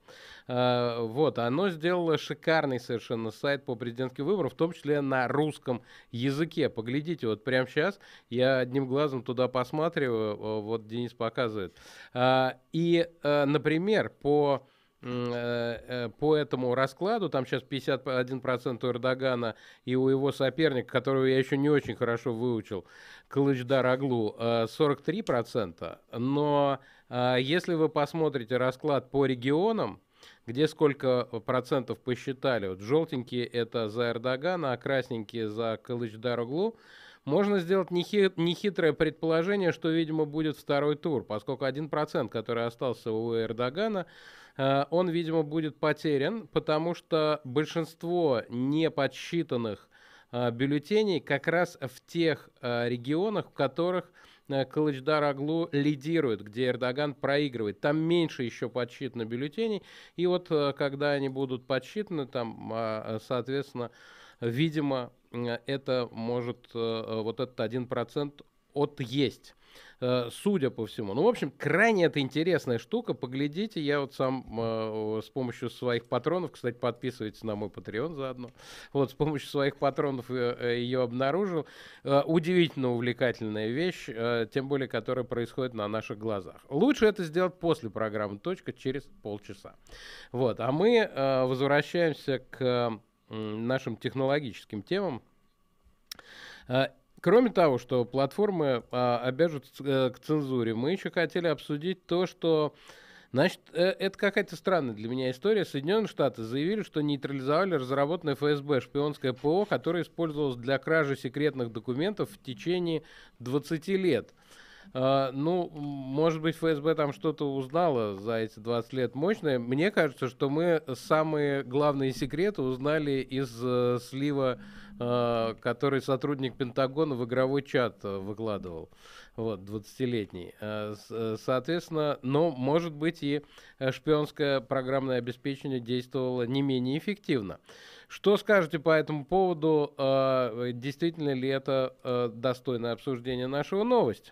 Э, Вот, оно сделало шикарный совершенно сайт по президентским выборам, в том числе на русском языке. Поглядите, вот прямо сейчас я одним глазом туда посматриваю, э, вот Денис показывает. А, И, э, например, по м, э, э, по этому раскладу, там сейчас пятьдесят один процент у Эрдогана и у его соперника, которого я еще не очень хорошо выучил, Кылычдар Оглу, э, сорок три процента. Но э, если вы посмотрите расклад по регионам, где сколько процентов посчитали, вот желтенькие это за Эрдогана, а красненькие за Кылычдар Оглу, можно сделать нехи- нехитрое предположение, что, видимо, будет второй тур, поскольку один процент, который остался у Эрдогана, э, он, видимо, будет потерян, потому что большинство неподсчитанных э, бюллетеней как раз в тех э, регионах, в которых э, Кылычдар Оглу лидирует, где Эрдоган проигрывает. Там меньше еще подсчитано бюллетеней, и вот э, когда они будут подсчитаны, там, э, соответственно, видимо, э, это может, э, вот этот один процент отъесть, э, судя по всему. Ну, в общем, крайне это интересная штука. Поглядите, я вот сам э, с помощью своих патронов, кстати, подписывайтесь на мой Patreon заодно, вот, с помощью своих патронов э, э, ее обнаружил. Э, удивительно увлекательная вещь, э, тем более, которая происходит на наших глазах. Лучше это сделать после программы «Точка» через полчаса. Вот, а мы э, возвращаемся к нашим технологическим темам. Кроме того, что платформы а, обяжут э, к цензуре, мы еще хотели обсудить то, что, значит, э, это какая-то странная для меня история. Соединенные Штаты заявили, что нейтрализовали разработанное эф эс бэ шпионское ПО, которое использовалось для кражи секретных документов в течение двадцати лет. Uh, ну, может быть, эф эс бэ там что-то узнало за эти двадцать лет мощное. Мне кажется, что мы самые главные секреты узнали из uh, слива, uh, который сотрудник Пентагона в игровой чат uh, выкладывал, вот, двадцатилетний. Uh, соответственно, но, может быть, и шпионское программное обеспечение действовало не менее эффективно. Что скажете по этому поводу? Uh, действительно ли это uh, достойное обсуждение нашего новости?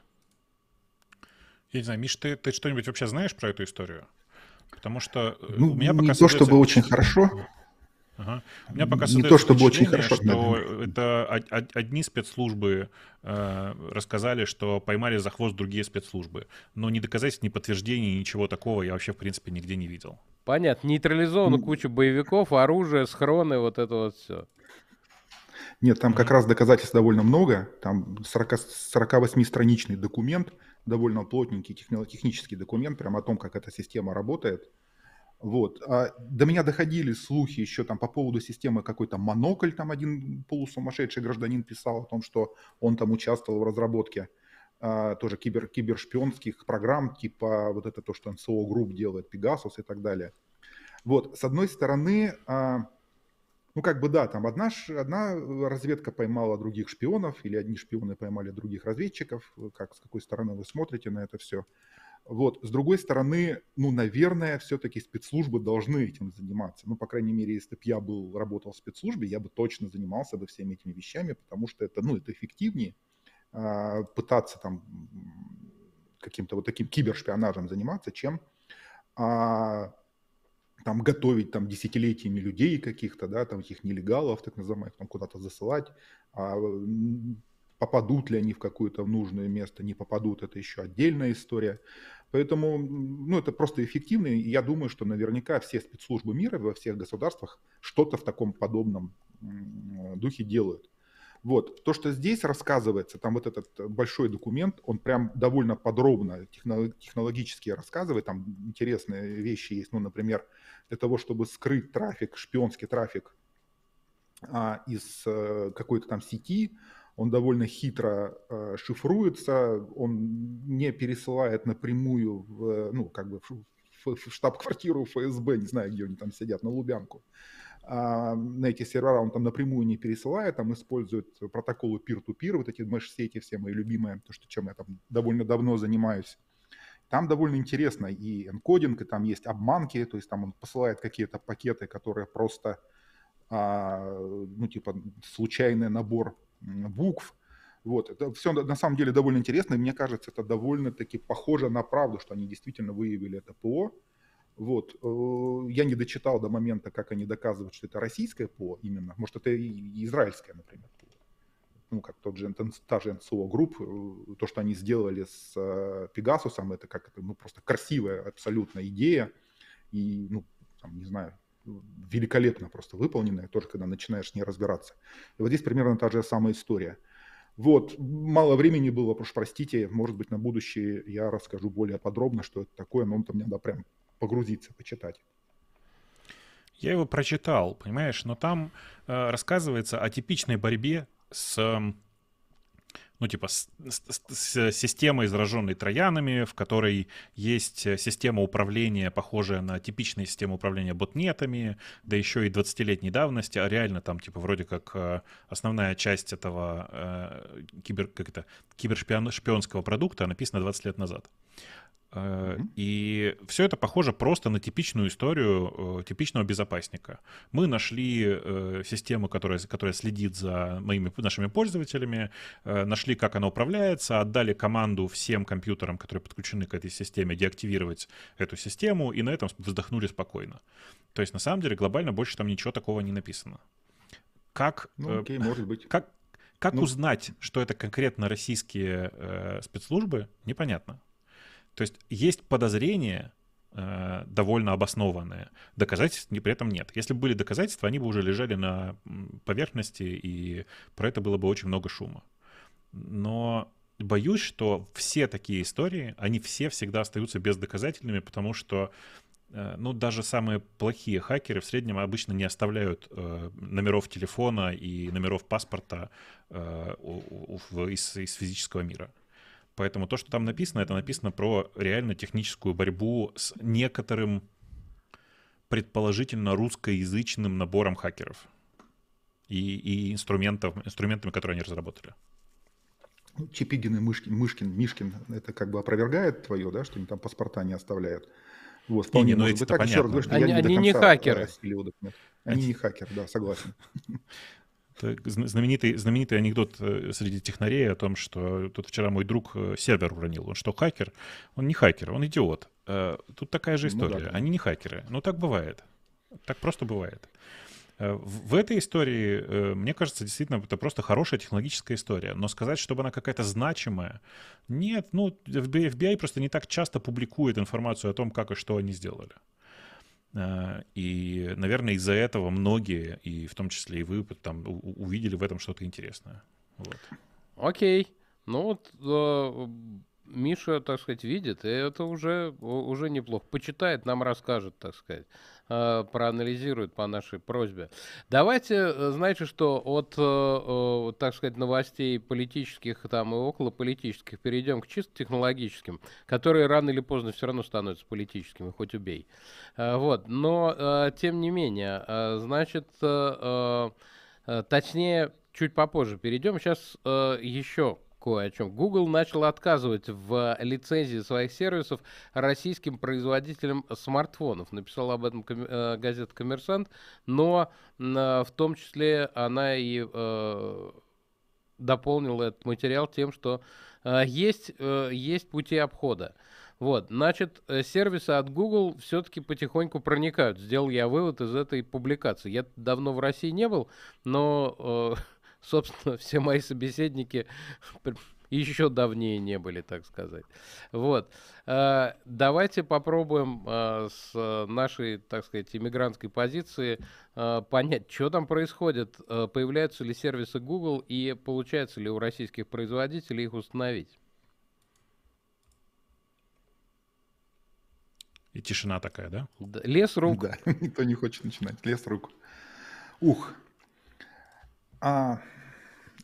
Я не знаю, Миш, ты, ты что-нибудь вообще знаешь про эту историю? Потому что Ну, у меня не пока то создается чтобы очень впечатление... хорошо. Ага. У меня пока Не то создается чтобы очень впечатление, хорошо, что наверное. это одни спецслужбы э, рассказали, что поймали за хвост другие спецслужбы. Но ни доказательств, ни подтверждений, ничего такого я вообще, в принципе, нигде не видел. Понятно. Нейтрализована куча боевиков, оружие, схроны, вот это вот все. Нет, там как Мгм. раз доказательств довольно много. Там сорок восьмистраничный документ, довольно плотненький техно- технический документ, прям о том, как эта система работает. Вот. А до меня доходили слухи еще там по поводу системы какой-то Монокль, там один полусумасшедший гражданин писал о том, что он там участвовал в разработке а, тоже кибер, кибершпионских программ, типа вот это то, что эн эс о Group делает, Pegasus и так далее. Вот, с одной стороны, а, ну как бы да, там одна, ш- одна разведка поймала других шпионов, или одни шпионы поймали других разведчиков, как, с какой стороны вы смотрите на это все. Вот. С другой стороны, ну, наверное, все-таки спецслужбы должны этим заниматься. Ну, по крайней мере, если бы я был, работал в спецслужбе, я бы точно занимался бы всеми этими вещами, потому что это, ну, это эффективнее а, пытаться там м, каким-то вот таким кибершпионажем заниматься, чем а, там готовить там десятилетиями людей каких-то, да, там этих нелегалов, так называемых, там куда-то засылать. А, м, попадут ли они в какое-то нужное место, не попадут, это еще отдельная история. Поэтому, м, ну, это просто эффективно, и я думаю, что наверняка все спецслужбы мира во всех государствах что-то в таком подобном м, духе делают. Вот. То, что здесь рассказывается, там вот этот большой документ, он прям довольно подробно техно- технологически рассказывает, там интересные вещи есть, ну, например, для того, чтобы скрыть трафик, шпионский трафик а, из э, какой-то там сети, он довольно хитро э, шифруется, он не пересылает напрямую в, ну, как бы в, в, в штаб-квартиру эф эс бэ, не знаю, где они там сидят, на Лубянку. А на эти сервера он там напрямую не пересылает, там использует протоколы peer-to-peer, вот эти меш-сети все мои любимые, то, что, чем я там довольно давно занимаюсь. Там довольно интересно и энкодинг, и там есть обманки, то есть там он посылает какие-то пакеты, которые просто, а, ну, типа, случайный набор букв. Вот, это все на самом деле довольно интересно, и мне кажется, это довольно-таки похоже на правду, что они действительно выявили это ПО. Вот, я не дочитал до момента, как они доказывают, что это российское ПО именно, может, это и израильское, например, ПО. Ну, как тот же, та же эн си о Group, то, что они сделали с Пегасусом, это как это, ну, просто красивая абсолютно идея и, ну, там, не знаю, великолепно просто выполненная, тоже когда начинаешь с ней разбираться. И вот здесь примерно та же самая история. Вот, мало времени было, прошу простите, может быть, на будущее я расскажу более подробно, что это такое, но он-то мне надо прям погрузиться, почитать. Я его прочитал, понимаешь, но там э, рассказывается о типичной борьбе с, ну, типа, с, с, с системой, зараженной троянами, в которой есть система управления, похожая на типичные системы управления ботнетами, да еще и двадцатилетней давности, а реально там, типа, вроде как основная часть этого э, кибер, как это, кибершпионского продукта написана двадцать лет назад. Mm-hmm. И все это похоже просто на типичную историю типичного безопасника. Мы нашли э, систему, которая, которая следит за моими, нашими пользователями, э, нашли, как она управляется, отдали команду всем компьютерам, которые подключены к этой системе, деактивировать эту систему, и на этом вздохнули спокойно. То есть, на самом деле, глобально больше там ничего такого не написано. Как, ну, окей, э, может быть. Как, как ну... узнать, что это конкретно российские э, спецслужбы, непонятно. То есть есть подозрения, э, довольно обоснованные, доказательств при этом нет. Если бы были доказательства, они бы уже лежали на поверхности, и про это было бы очень много шума. Но боюсь, что все такие истории, они все всегда остаются бездоказательными, потому что э, ну, даже самые плохие хакеры в среднем обычно не оставляют э, номеров телефона и номеров паспорта э, у, у, из, из физического мира. Поэтому то, что там написано, это написано про реально техническую борьбу с некоторым предположительно русскоязычным набором хакеров и, и инструментов, инструментами, которые они разработали. Чипигин и Мышкин, Мышкин, Мишкин, это как бы опровергает твое, да, что они там паспорта не оставляют. Вот, вполне не, не, может быть так. Еще раз говорю, что они, я не они до не конца хакеры. осилил документ. Они не хакеры, да, согласен. Знаменитый, знаменитый анекдот среди технарей о том, что тут вчера мой друг сервер уронил. Он что, хакер? Он не хакер, он идиот. Тут такая же история. Ну, да, да. Они не хакеры. Ну, так бывает. Так просто бывает. В этой истории, мне кажется, действительно, это просто хорошая технологическая история. Но сказать, чтобы она какая-то значимая, нет. Ну, эф би ай просто не так часто публикует информацию о том, как и что они сделали. И, наверное, из-за этого многие, и в том числе и вы, там, увидели в этом что-то интересное. Вот. Окей. Ну вот э, Миша, так сказать, видит, и это уже, уже неплохо. Почитает, нам расскажет, так сказать, э, проанализирует по нашей просьбе. Давайте, знаете что, от, э, так сказать, новостей политических там и околополитических перейдем к чисто технологическим, которые рано или поздно все равно становятся политическими, хоть убей. Э, вот, но, э, тем не менее, э, значит, э, э, точнее, чуть попозже перейдем. Сейчас э, еще кое о чем. Google начал отказывать в лицензии своих сервисов российским производителям смартфонов. Написала об этом ком- э, газета «Коммерсант», но э, в том числе она и э, дополнила этот материал тем, что э, есть, э, есть пути обхода. Вот, значит, сервисы от Google все-таки потихоньку проникают. Сделал я вывод из этой публикации. Я давно в России не был, но... Э, собственно, все мои собеседники еще давнее не были, так сказать. Вот. Давайте попробуем с нашей, так сказать, иммигрантской позиции понять, что там происходит, появляются ли сервисы Google и получается ли у российских производителей их установить. И тишина такая, да? Лес рук. Да, никто не хочет начинать. Лес рук. Ух. А,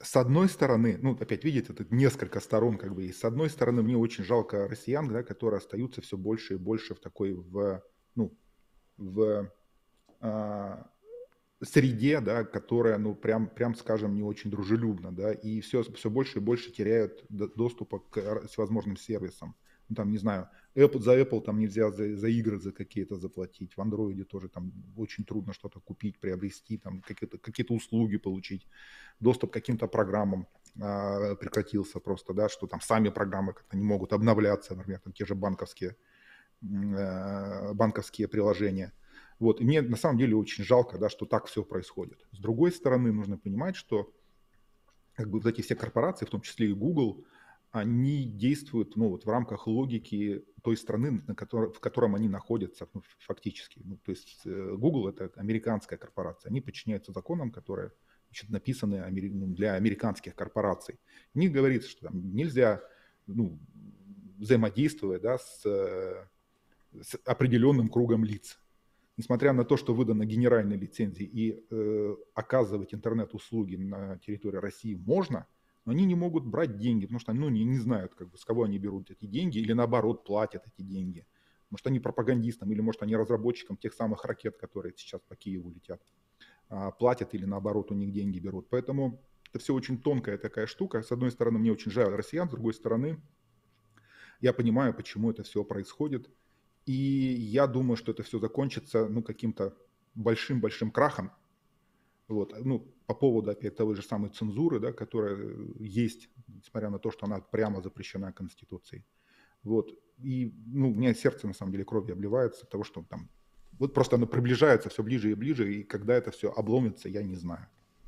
с одной стороны, ну, опять видите, тут несколько сторон как бы есть. С одной стороны, мне очень жалко россиян, да, которые остаются все больше и больше в такой, в, ну, в а, среде, да, которая, ну, прям, прям скажем, не очень дружелюбна, да, и все, все больше и больше теряют до- доступа к всевозможным сервисам. Ну, там, не знаю, Apple, за Apple там нельзя за, за игры за какие-то заплатить, в Android тоже там очень трудно что-то купить, приобрести, там какие-то, какие-то услуги получить, доступ к каким-то программам а, прекратился просто, да, что там сами программы как-то не могут обновляться, например, там те же банковские, м, банковские приложения. Вот. И мне на самом деле очень жалко, да, что так все происходит. С другой стороны, нужно понимать, что как бы вот эти все корпорации, в том числе и Google, они действуют, ну, вот в рамках логики той страны, на которой, в котором они находятся, ну, фактически. Ну, то есть э, Google – это американская корпорация, они подчиняются законам, которые, значит, написаны амери- ну, для американских корпораций. В них говорится, что там нельзя, ну, взаимодействовать, да, с, э, с определенным кругом лиц. Несмотря на то, что выдана генеральная лицензия и э, оказывать интернет-услуги на территории России можно, но они не могут брать деньги, потому что ну, не, не знают, как бы, с кого они берут эти деньги, или наоборот платят эти деньги. Может, они пропагандистам, или может, они разработчикам тех самых ракет, которые сейчас по Киеву летят, а, платят, или наоборот у них деньги берут. Поэтому это все очень тонкая такая штука. С одной стороны, мне очень жаль россиян, с другой стороны, я понимаю, почему это все происходит. И я думаю, что это все закончится, ну, каким-то большим-большим крахом. Вот. Ну, по поводу, опять, той же самой цензуры, да, которая есть, несмотря на то, что она прямо запрещена Конституцией. Вот. И, ну, у меня сердце, на самом деле, кровью обливается от того, что там вот просто оно приближается все ближе и ближе, и когда это все обломится, я не знаю.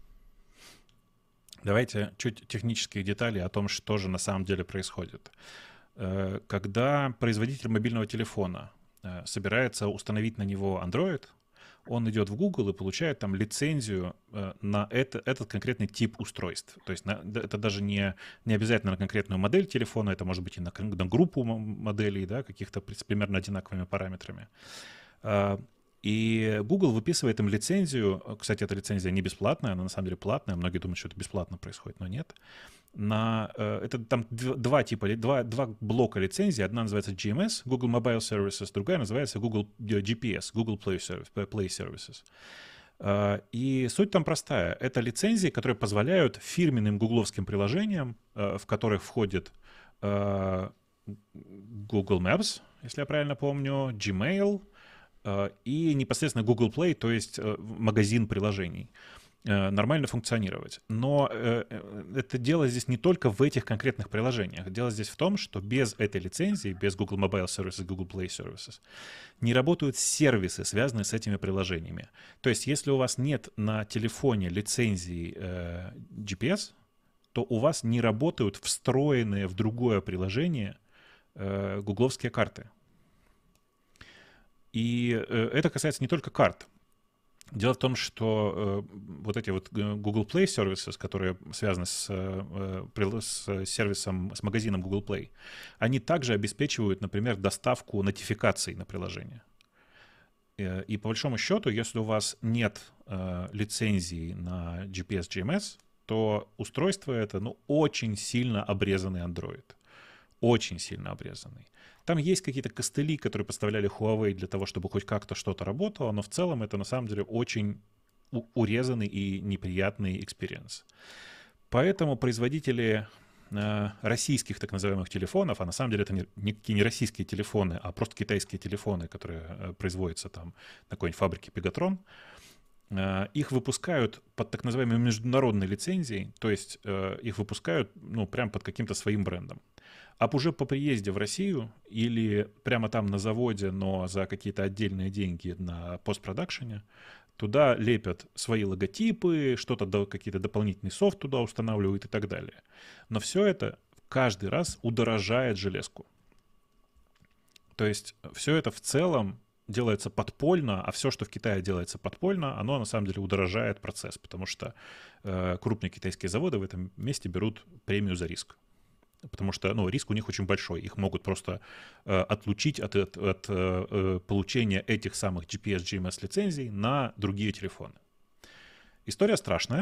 Давайте чуть технические детали о том, что же на самом деле происходит. Когда производитель мобильного телефона собирается установить на него Android, он идет в Google и получает там лицензию на это, этот конкретный тип устройств. То есть на, это даже не, не обязательно на конкретную модель телефона, это может быть и на, на группу моделей, да, каких-то с примерно одинаковыми параметрами. И Google выписывает им лицензию. Кстати, эта лицензия не бесплатная, она на самом деле платная. Многие думают, что это бесплатно происходит, но нет. На, это там два типа, два, два блока лицензии. Одна называется джи эм эс, Google Mobile Services, другая называется Google джи пи эс, Google Play, Service, Play Services. И суть там простая. Это лицензии, которые позволяют фирменным гугловским приложениям, в которых входит Google Maps, если я правильно помню, Gmail, и непосредственно Google Play, то есть магазин приложений, нормально функционировать. Но это дело здесь не только в этих конкретных приложениях. Дело здесь в том, что без этой лицензии, без Google Mobile Services, Google Play Services, не работают сервисы, связанные с этими приложениями. То есть если у вас нет на телефоне лицензии джи пи эс, то у вас не работают встроенные в другое приложение гугловские карты. И это касается не только карт. Дело в том, что э, вот эти вот Google Play Services, которые связаны с, э, с сервисом, с магазином Google Play, они также обеспечивают, например, доставку нотификаций на приложение. И, и по большому счету, если у вас нет э, лицензии на джи пи эс, джи эм эс, то устройство это, ну, очень сильно обрезанный Android. Очень сильно обрезанный. Там есть какие-то костыли, которые поставляли Huawei для того, чтобы хоть как-то что-то работало, но в целом это на самом деле очень урезанный и неприятный экспириенс. Поэтому производители э, российских так называемых телефонов, а на самом деле это не, не российские телефоны, а просто китайские телефоны, которые э, производятся там на какой-нибудь фабрике Pegatron, э, их выпускают под так называемой международной лицензией, то есть э, их выпускают ну, прям под каким-то своим брендом. А уже по приезде в Россию или прямо там на заводе, но за какие-то отдельные деньги на постпродакшене, туда лепят свои логотипы, что-то, какие-то дополнительный софт туда устанавливают и так далее. Но все это каждый раз удорожает железку. То есть все это в целом делается подпольно, а все, что в Китае делается подпольно, оно на самом деле удорожает процесс, потому что э, крупные китайские заводы в этом месте берут премию за риск. Потому что ну, риск у них очень большой. Их могут просто э, отлучить от, от, от э, получения этих самых джи пи эс, джи эм эс лицензий на другие телефоны. История страшная.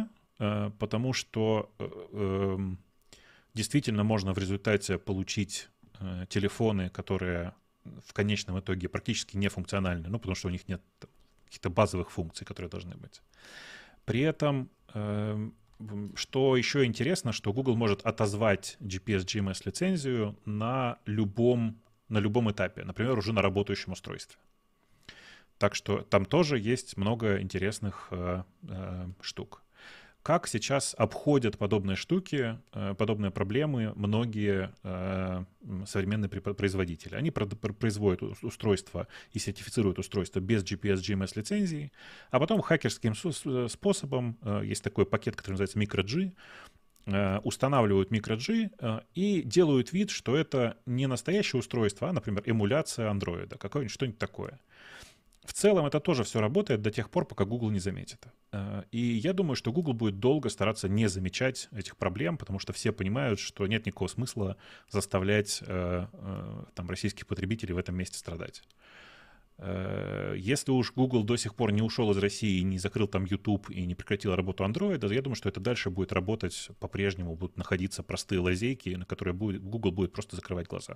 потому что действительно можно в результате получить телефоны, которые в конечном итоге практически не функциональны, ну, потому что у них нет каких-то базовых функций, которые должны быть. При этом, что еще интересно, что Google может отозвать джи пи эс джи эм эс лицензию на любом, на любом этапе, например, уже на работающем устройстве. Так что там тоже есть много интересных э, э, штук. Как сейчас обходят подобные штуки, э, подобные проблемы многие э, современные производители? Они производят устройства и сертифицируют устройства без джи пи эс джи эм эс лицензии, а потом хакерским способом, э, есть такой пакет, который называется microG, э, устанавливают microG э, и делают вид, что это не настоящее устройство, а, например, эмуляция андроида, какое-нибудь что-нибудь такое. В целом это тоже все работает до тех пор, пока Google не заметит. И я думаю, что Google будет долго стараться не замечать этих проблем, потому что все понимают, что нет никакого смысла заставлять там, российских потребителей в этом месте страдать. Если уж Google до сих пор не ушел из России, не закрыл там YouTube и не прекратил работу Android, я думаю, что это дальше будет работать по-прежнему, будут находиться простые лазейки, на которые будет, Google будет просто закрывать глаза.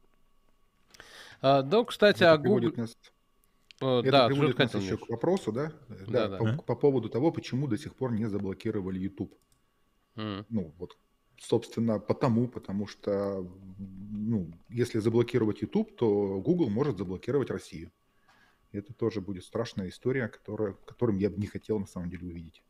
А, да, кстати, а Google... Нас... Это да, приводит нас еще к вопросу, да, да, да, да. По, по поводу того, почему до сих пор не заблокировали YouTube. Mm. Ну, вот, собственно, потому, потому что, ну, если заблокировать YouTube, то Google может заблокировать Россию. И это тоже будет страшная история, которая, которым я бы не хотел, на самом деле, увидеть.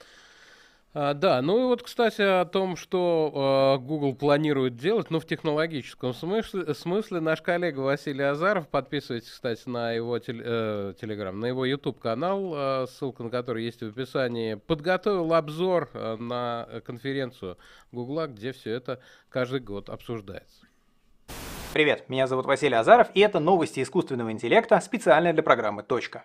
А, да, ну и вот, кстати, о том, что э, Google планирует делать, ну, в технологическом смысле, смысле наш коллега Василий Азаров, подписывайтесь, кстати, на его теле, э, телеграм, на его YouTube-канал, э, ссылка на который есть в описании, подготовил обзор э, на конференцию Google, где все это каждый год обсуждается. Привет, меня зовут Василий Азаров, и это новости искусственного интеллекта специально для программы «Точка».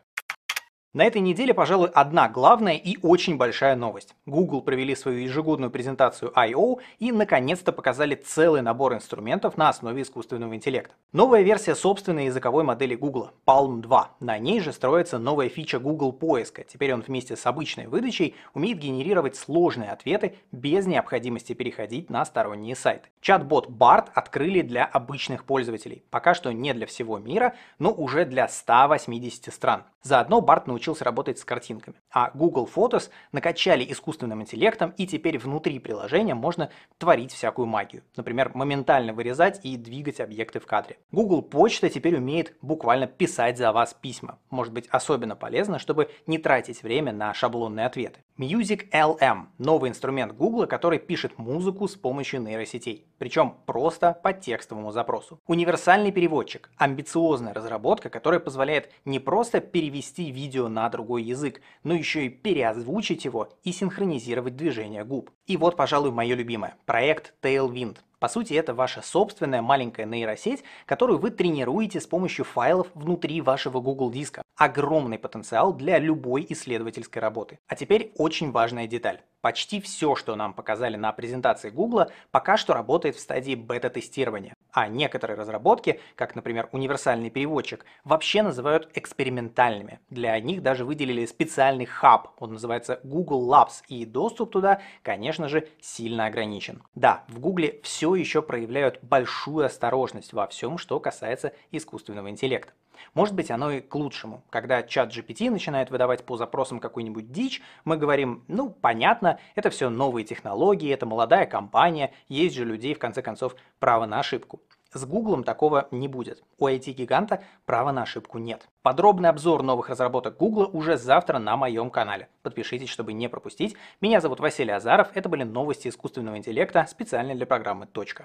На этой неделе, пожалуй, одна главная и очень большая новость. Google провели свою ежегодную презентацию ай о и наконец-то показали целый набор инструментов на основе искусственного интеллекта. Новая версия собственной языковой модели Google, Palm два. На ней же строится новая фича Google поиска. Теперь он вместе с обычной выдачей умеет генерировать сложные ответы без необходимости переходить на сторонние сайты. Чат-бот Bard открыли для обычных пользователей. Пока что не для всего мира, но уже для ста восьмидесяти стран. Заодно Bard научился работать с картинками. А Google Photos накачали искусственным интеллектом, и теперь внутри приложения можно творить всякую магию. Например, моментально вырезать и двигать объекты в кадре. Google Почта теперь умеет буквально писать за вас письма. Может быть особенно полезно, чтобы не тратить время на шаблонные ответы. Music эл эм – новый инструмент Google, который пишет музыку с помощью нейросетей. Причем просто по текстовому запросу. Универсальный переводчик – амбициозная разработка, которая позволяет не просто перевести видео на другой язык, но еще и переозвучить его и синхронизировать движения губ. И вот, пожалуй, мое любимое – проект Tailwind. По сути, это ваша собственная маленькая нейросеть, которую вы тренируете с помощью файлов внутри вашего Google диска. Огромный потенциал для любой исследовательской работы. А теперь очень важная деталь. Почти все, что нам показали на презентации Google, пока что работает в стадии бета-тестирования. А некоторые разработки, как, например, универсальный переводчик, вообще называют экспериментальными. Для них даже выделили специальный хаб, он называется Google Labs, и доступ туда, конечно же, сильно ограничен. Да, в Google все еще проявляют большую осторожность во всем, что касается искусственного интеллекта. Может быть, оно и к лучшему. Когда чат джи пи ти начинает выдавать по запросам какую-нибудь дичь, мы говорим, ну, понятно, это все новые технологии, это молодая компания, есть же людей, в конце концов, право на ошибку. С Гуглом такого не будет. У ай ти-гиганта права на ошибку нет. Подробный обзор новых разработок Гугла уже завтра на моем канале. Подпишитесь, чтобы не пропустить. Меня зовут Василий Азаров, это были новости искусственного интеллекта специально для программы «Точка».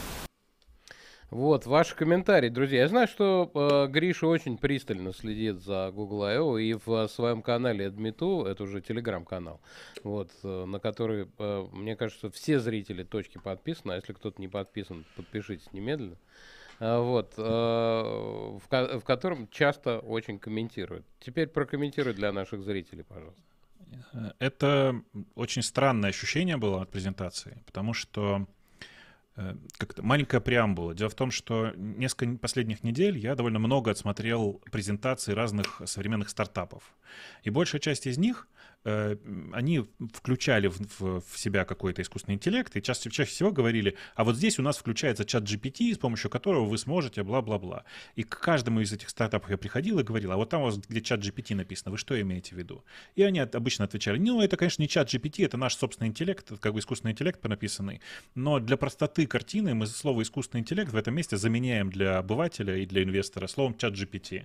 Вот, ваши комментарии, друзья. Я знаю, что э, Гриша очень пристально следит за Google ай о и в своем канале Adme.to, это уже телеграм-канал, вот, э, на который, э, мне кажется, все зрители точки подписаны, а если кто-то не подписан, подпишитесь немедленно, э, вот, э, в, ко- в котором часто очень комментируют. Теперь прокомментируй для наших зрителей, пожалуйста. Это очень странное ощущение было от презентации, потому что как-то маленькая преамбула. Дело в том, что несколько последних недель я довольно много отсмотрел презентаций разных современных стартапов. И большая часть из них э, они включали в, в, в себя какой-то искусственный интеллект и чаще, чаще всего говорили, а вот здесь у нас включается чат джи пи ти, с помощью которого вы сможете бла-бла-бла. И к каждому из этих стартапов я приходил и говорил, а вот там у вас, где чат джи пи ти написано, вы что имеете в виду? И они от, обычно отвечали, ну, это, конечно, не чат джи пи ти, это наш собственный интеллект, как бы искусственный интеллект написанный, но для простоты картины мы слово искусственный интеллект в этом месте заменяем для обывателя и для инвестора словом чат джи пи ти.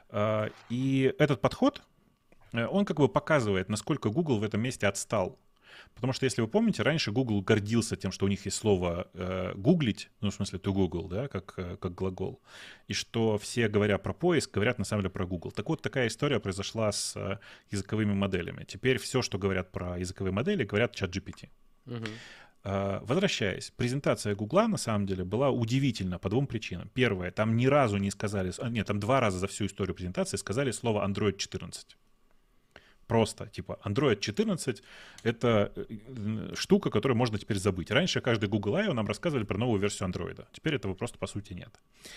И этот подход, он как бы показывает, насколько Google в этом месте отстал. Потому что, если вы помните, раньше Google гордился тем, что у них есть слово э, «гуглить», ну, в смысле to Google, да, как, как глагол, и что все, говоря про поиск, говорят на самом деле про Google. Так вот, такая история произошла с э, языковыми моделями. Теперь все, что говорят про языковые модели, говорят чат джи пи ти. Угу. Э, возвращаясь, презентация Гугла на самом деле была удивительна по двум причинам. Первое, там ни разу не сказали, нет, там два раза за всю историю презентации сказали слово Android четырнадцать. Просто, типа, Android четырнадцать — это штука, которую можно теперь забыть. Раньше каждый Google I O нам рассказывали про новую версию Android. Теперь этого просто, по сути, нет.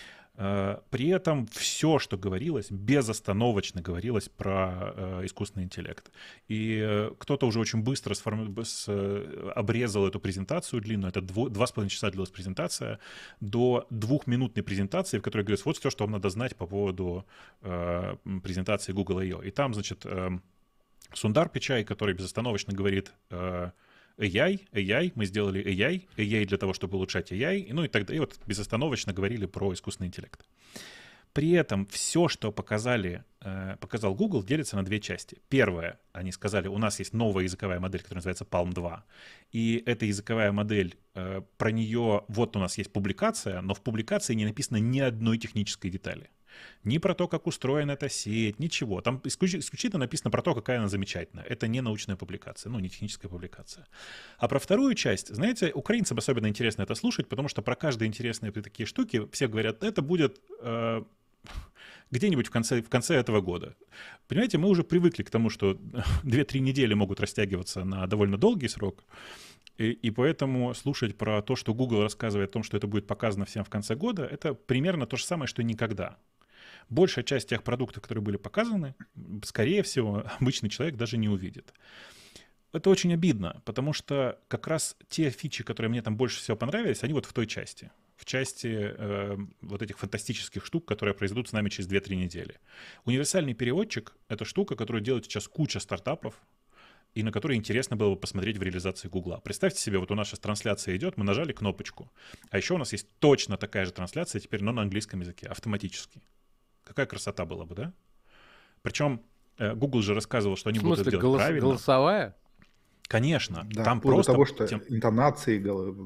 При этом все, что говорилось, безостановочно говорилось про искусственный интеллект. И кто-то уже очень быстро сформ... обрезал эту презентацию длинную. Это дво... два с половиной часа длилась презентация, до двухминутной презентации, в которой говорится, вот все, что вам надо знать по поводу э, презентации Google I O. И там, значит... Э, Сундар Пичай, который безостановочно говорит э, эй ай, эй ай, мы сделали эй ай, эй ай для того, чтобы улучшать эй ай, ну и так далее. И вот безостановочно говорили про искусственный интеллект. При этом все, что показали, э, показал Google, делится на две части. Первое, они сказали, у нас есть новая языковая модель, которая называется палм два. И эта языковая модель, э, про нее, вот у нас есть публикация, но в публикации не написано ни одной технической детали. Ни про то, как устроена эта сеть, ничего. Там исключительно написано про то, какая она замечательная. Это не научная публикация, ну, не техническая публикация. А про вторую часть, знаете, украинцам особенно интересно это слушать, потому что про каждые интересные такие штуки все говорят, это будет э, где-нибудь в конце, в конце этого года. Понимаете, мы уже привыкли к тому, что две-три недели могут растягиваться на довольно долгий срок. И, и поэтому слушать про то, что Google рассказывает о том, что это будет показано всем в конце года, это примерно то же самое, что никогда. Большая часть тех продуктов, которые были показаны, скорее всего, обычный человек даже не увидит. Это очень обидно, потому что как раз те фичи, которые мне там больше всего понравились, они вот в той части. В части э, вот этих фантастических штук, которые произойдут с нами через две-три недели. Универсальный переводчик — это штука, которую делает сейчас куча стартапов, и на которые интересно было бы посмотреть в реализации Гугла. Представьте себе, вот у нас сейчас трансляция идет, мы нажали кнопочку, а еще у нас есть точно такая же трансляция, теперь, но на английском языке, автоматически. Какая красота была бы, да? Причем Google же рассказывал, что они в смысле, будут делать голос, правильно. Голосовая? Конечно. Да, там вплоть просто... до того, что тем... интонации,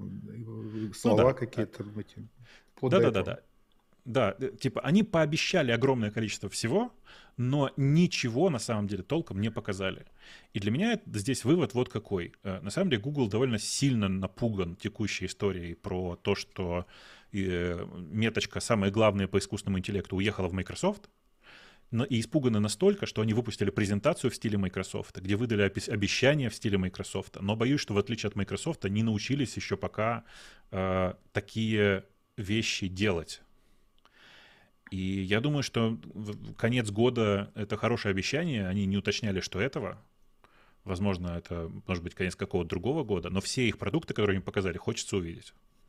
слова ну, да. какие-то. Да-да-да. Да, типа они пообещали огромное количество всего, но ничего на самом деле толком не показали. И для меня здесь вывод вот какой. На самом деле Google довольно сильно напуган текущей историей про то, что меточка «самое главное по искусственному интеллекту» уехала в Microsoft, и испуганы настолько, что они выпустили презентацию в стиле Microsoft, где выдали обещания в стиле Microsoft. Но боюсь, что в отличие от Microsoft не научились еще пока э, такие вещи делать. И я думаю, что конец года — это хорошее обещание. Они не уточняли, что этого. Возможно, это может быть конец какого-то другого года. Но все их продукты, которые они показали, хочется увидеть.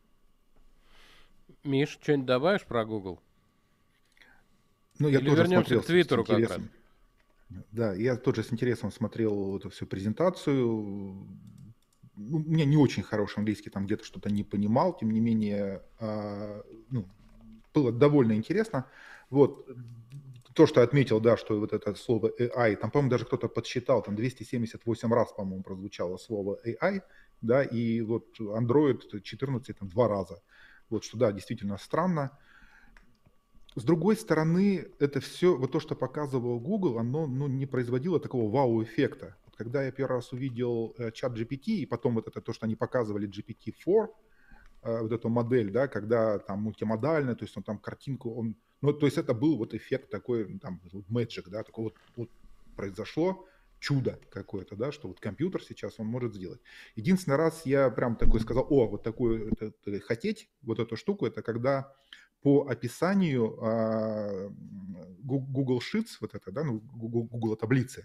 Миш, что-нибудь добавишь про Google? Ну, я Или тоже вернемся смотрел к Твиттеру с как интересом. раз. Да, я тоже с интересом смотрел эту всю презентацию. Ну, у меня не очень хороший английский, там где-то что-то не понимал, тем не менее, а, ну, было довольно интересно. Вот то, что отметил, да, что вот это слово эй ай, там, по-моему, даже кто-то подсчитал, там двести семьдесят восемь раз, по-моему, прозвучало слово эй ай, да, и вот Android четырнадцать там два раза. Вот что, да, действительно странно. С другой стороны, это все, вот то, что показывал Google, оно ну, не производило такого вау-эффекта. Вот когда я первый раз увидел э, чат джи пи ти, и потом вот это то, что они показывали джи пи ти четыре, э, вот эту модель, да, когда там мультимодальная, то есть он там картинку, он, ну, то есть это был вот эффект такой, там, magic, да, такой вот, вот произошло чудо какое-то, да, что вот компьютер сейчас он может сделать. Единственный раз я прям такой сказал, о, вот такую, это, это, хотеть вот эту штуку, это когда по описанию uh, Google Sheets, вот это, да, ну, Google, Google таблицы,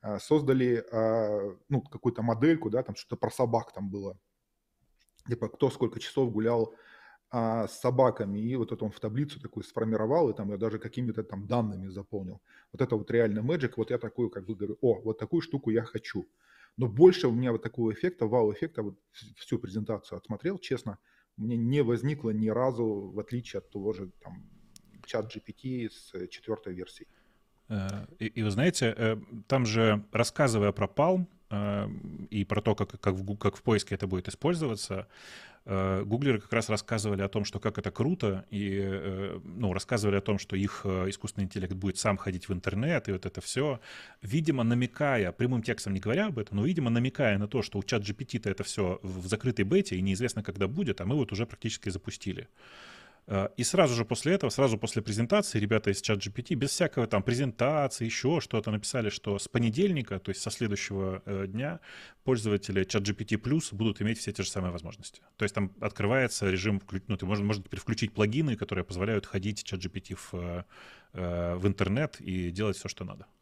создали ну, какую-то модельку, да, там что-то про собак там было, типа кто сколько часов гулял а, с собаками, и вот это он в таблицу такую сформировал, и там я даже какими-то там данными заполнил. Вот это вот реально Magic, вот я такую как бы говорю, о, вот такую штуку я хочу. Но больше у меня вот такого эффекта, вау-эффекта, вот всю презентацию отсмотрел, честно, у меня не возникло ни разу, в отличие от того же там чат джи пи ти с четвертой версией. И, и вы знаете, там же, рассказывая про Palm и про то, как, как, в, как в поиске это будет использоваться, гуглеры как раз рассказывали о том, что как это круто, и ну, рассказывали о том, что их искусственный интеллект будет сам ходить в интернет, и вот это все, видимо, намекая, прямым текстом не говоря об этом, но, видимо, намекая на то, что у чат джи пи ти-то это все в закрытой бете, и неизвестно, когда будет, а мы вот уже практически запустили. И сразу же после этого, сразу после презентации, ребята из чат джи пи ти без всякого там презентации, еще что-то написали, что с понедельника, то есть со следующего э, дня, пользователи чат джи пи ти плюс будут иметь все те же самые возможности. То есть там открывается режим, ну, ты можно, можно теперь включить плагины, которые позволяют ходить чат джи пи ти в, э, в интернет и делать все, что надо.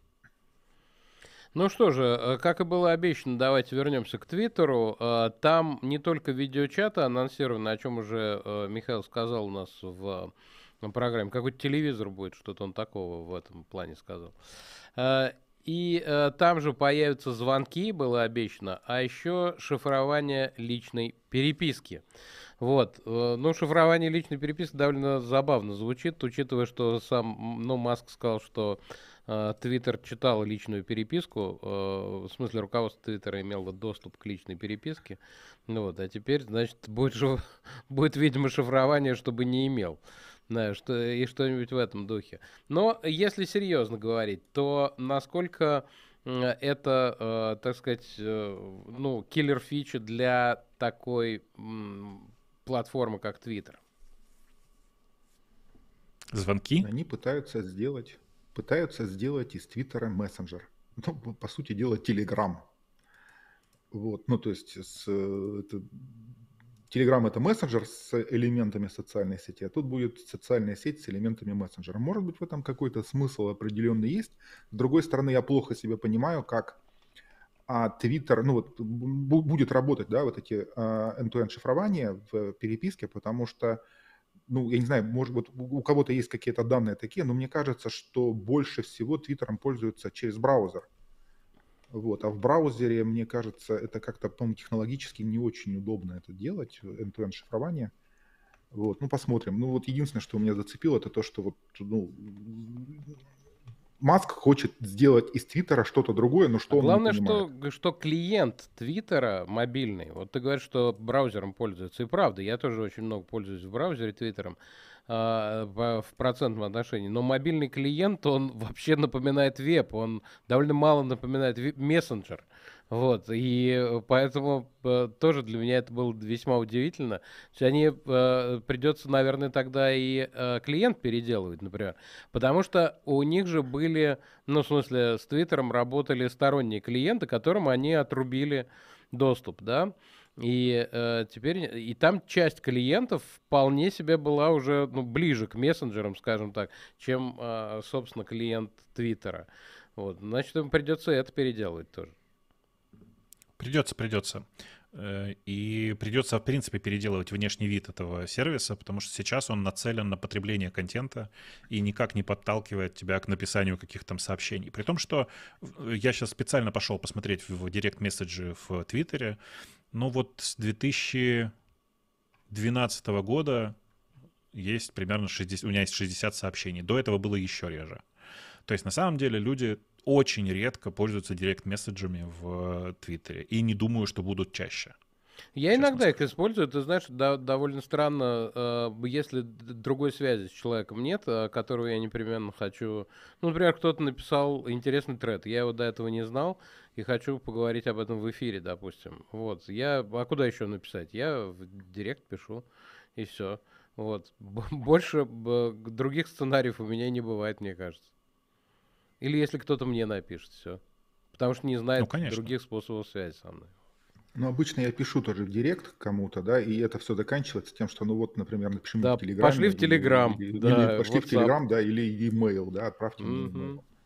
Ну что же, как и было обещано, давайте вернемся к Твиттеру. Там не только видеочаты анонсированы, о чем уже Михаил сказал у нас в программе. Какой-то телевизор будет, что-то он такого в этом плане сказал. И там же появятся звонки, было обещано, а еще шифрование личной переписки. Вот. Ну, шифрование личной переписки довольно забавно звучит, учитывая, что сам, ну, Маск сказал, что Твиттер э, читал личную переписку, э, в смысле руководство Твиттера имело доступ к личной переписке, ну, вот, а теперь, значит, будет, шиф... будет, видимо, шифрование, чтобы не имел. Да, что, и что-нибудь в этом духе. Но если серьезно говорить, то насколько это, э, так сказать, э, ну, киллер-фича для такой м, платформы, как Twitter? Звонки? Они пытаются сделать, пытаются сделать из Твиттера мессенджер. Ну, по сути дела, Телеграм. Вот, ну, то есть с, это, Telegram — это мессенджер с элементами социальной сети, а тут будет социальная сеть с элементами мессенджера. Может быть, в этом какой-то смысл определенный есть. С другой стороны, я плохо себе понимаю, как а, Twitter, ну вот, будет работать, да, вот эти а, end-to-end шифрования в переписке, потому что, ну, я не знаю, может быть, у кого-то есть какие-то данные такие, но мне кажется, что больше всего Твиттером пользуются через браузер. Вот. А в браузере, мне кажется, это как-то, по-моему, технологически не очень удобно это делать, end-to-end шифрование. Вот. Ну, посмотрим. Ну, вот единственное, что меня зацепило, это то, что вот, ну, Маск хочет сделать из Твиттера что-то другое, но что а он главное, не понимает. что, что клиент Твиттера мобильный, вот ты говоришь, что браузером пользуется, и правда, я тоже очень много пользуюсь в браузере Твиттером э, в процентном отношении, но мобильный клиент, он вообще напоминает веб, он довольно мало напоминает веб- мессенджер. Вот, и поэтому э, тоже для меня это было весьма удивительно. То есть они, э, придется, наверное, тогда и э, клиент переделывать, например, потому что у них же были, ну, в смысле, с Твиттером работали сторонние клиенты, которым они отрубили доступ, да, и э, теперь, и там часть клиентов вполне себе была уже, ну, ближе к мессенджерам, скажем так, чем, э, собственно, клиент Твиттера. Вот, значит, им придется это переделывать тоже. Придется, придется. И придется, в принципе, переделывать внешний вид этого сервиса, потому что сейчас он нацелен на потребление контента и никак не подталкивает тебя к написанию каких-то там сообщений. При том, что я сейчас специально пошел посмотреть в директ-месседжи в Твиттере. Ну вот с две тысячи двенадцатого года есть примерно шестьдесят, у меня есть шестьдесят сообщений. До этого было еще реже. То есть на самом деле люди очень редко пользуются директ-месседжами в Твиттере. И не думаю, что будут чаще. Я иногда скажу. Их использую. Ты знаешь, да, довольно странно, э, если другой связи с человеком нет, э, которого я непременно хочу... Ну, например, кто-то написал интересный тред, я его до этого не знал, и хочу поговорить об этом в эфире, допустим. Вот. Я... А куда еще написать? Я в директ пишу, и все. Вот. Больше других сценариев у меня не бывает, мне кажется. Или если кто-то мне напишет, все. Потому что не знает ну, других способов связи со мной. Ну, обычно я пишу тоже в директ кому-то, да, и это все заканчивается тем, что, ну вот, например, напиши мне да, в Телеграме. Пошли в Телеграм. Или, да, или пошли WhatsApp. в Телеграм, да, или имейл, да, отправьте мне mm-hmm. имейл.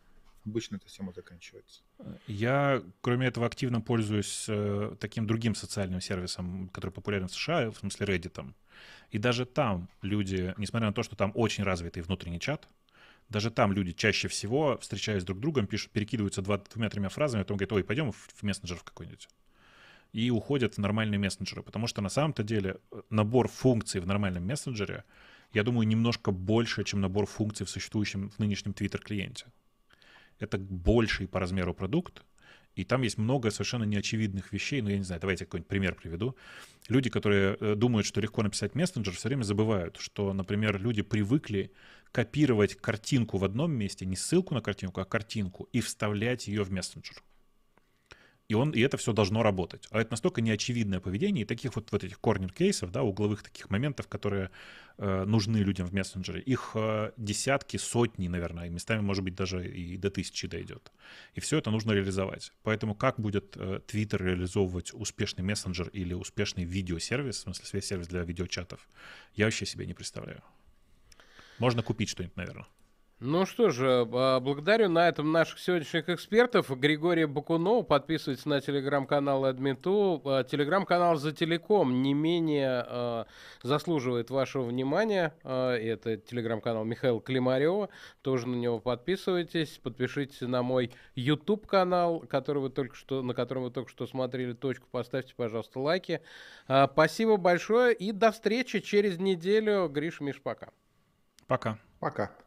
обычно эта тема заканчивается. Я, кроме этого, активно пользуюсь э, таким другим социальным сервисом, который популярен в США, в смысле Reddit. И даже там люди, несмотря на то, что там очень развитый внутренний чат, даже там люди чаще всего, встречаясь друг с другом, пишут, перекидываются два, двумя-тремя фразами, а потом говорят, ой, пойдем в, в мессенджер в какой-нибудь. И уходят в нормальные мессенджеры, потому что на самом-то деле набор функций в нормальном мессенджере, я думаю, немножко больше, чем набор функций в существующем в нынешнем Twitter-клиенте. Это больший по размеру продукт, и там есть много совершенно неочевидных вещей. Ну, я не знаю, давайте какой-нибудь пример приведу. Люди, которые думают, что легко написать мессенджер, все время забывают, что, например, люди привыкли копировать картинку в одном месте, не ссылку на картинку, а картинку, и вставлять ее в мессенджер. И, он, и это все должно работать. А это настолько неочевидное поведение, и таких вот, вот этих корнер-кейсов, да, угловых таких моментов, которые э, нужны людям в мессенджере, их э, десятки, сотни, наверное, и местами, может быть, даже и до тысячи дойдет. И все это нужно реализовать. Поэтому как будет э, Twitter реализовывать успешный мессенджер или успешный видеосервис, в смысле сервис для видеочатов, я вообще себе не представляю. Можно купить что-нибудь, наверное. Ну что же, благодарю на этом наших сегодняшних экспертов. Григория Бакунова. Подписывайтесь на телеграм-канал Админту. Телеграм-канал «За телеком» не менее э, заслуживает вашего внимания. Э, это телеграм-канал Михаила Климарева. Тоже на него подписывайтесь. Подпишитесь на мой YouTube-канал, который вы только что, на котором вы только что смотрели точку. Поставьте, пожалуйста, лайки. Э, спасибо большое и до встречи через неделю. Гриша, Миш, пока. Пока. Пока.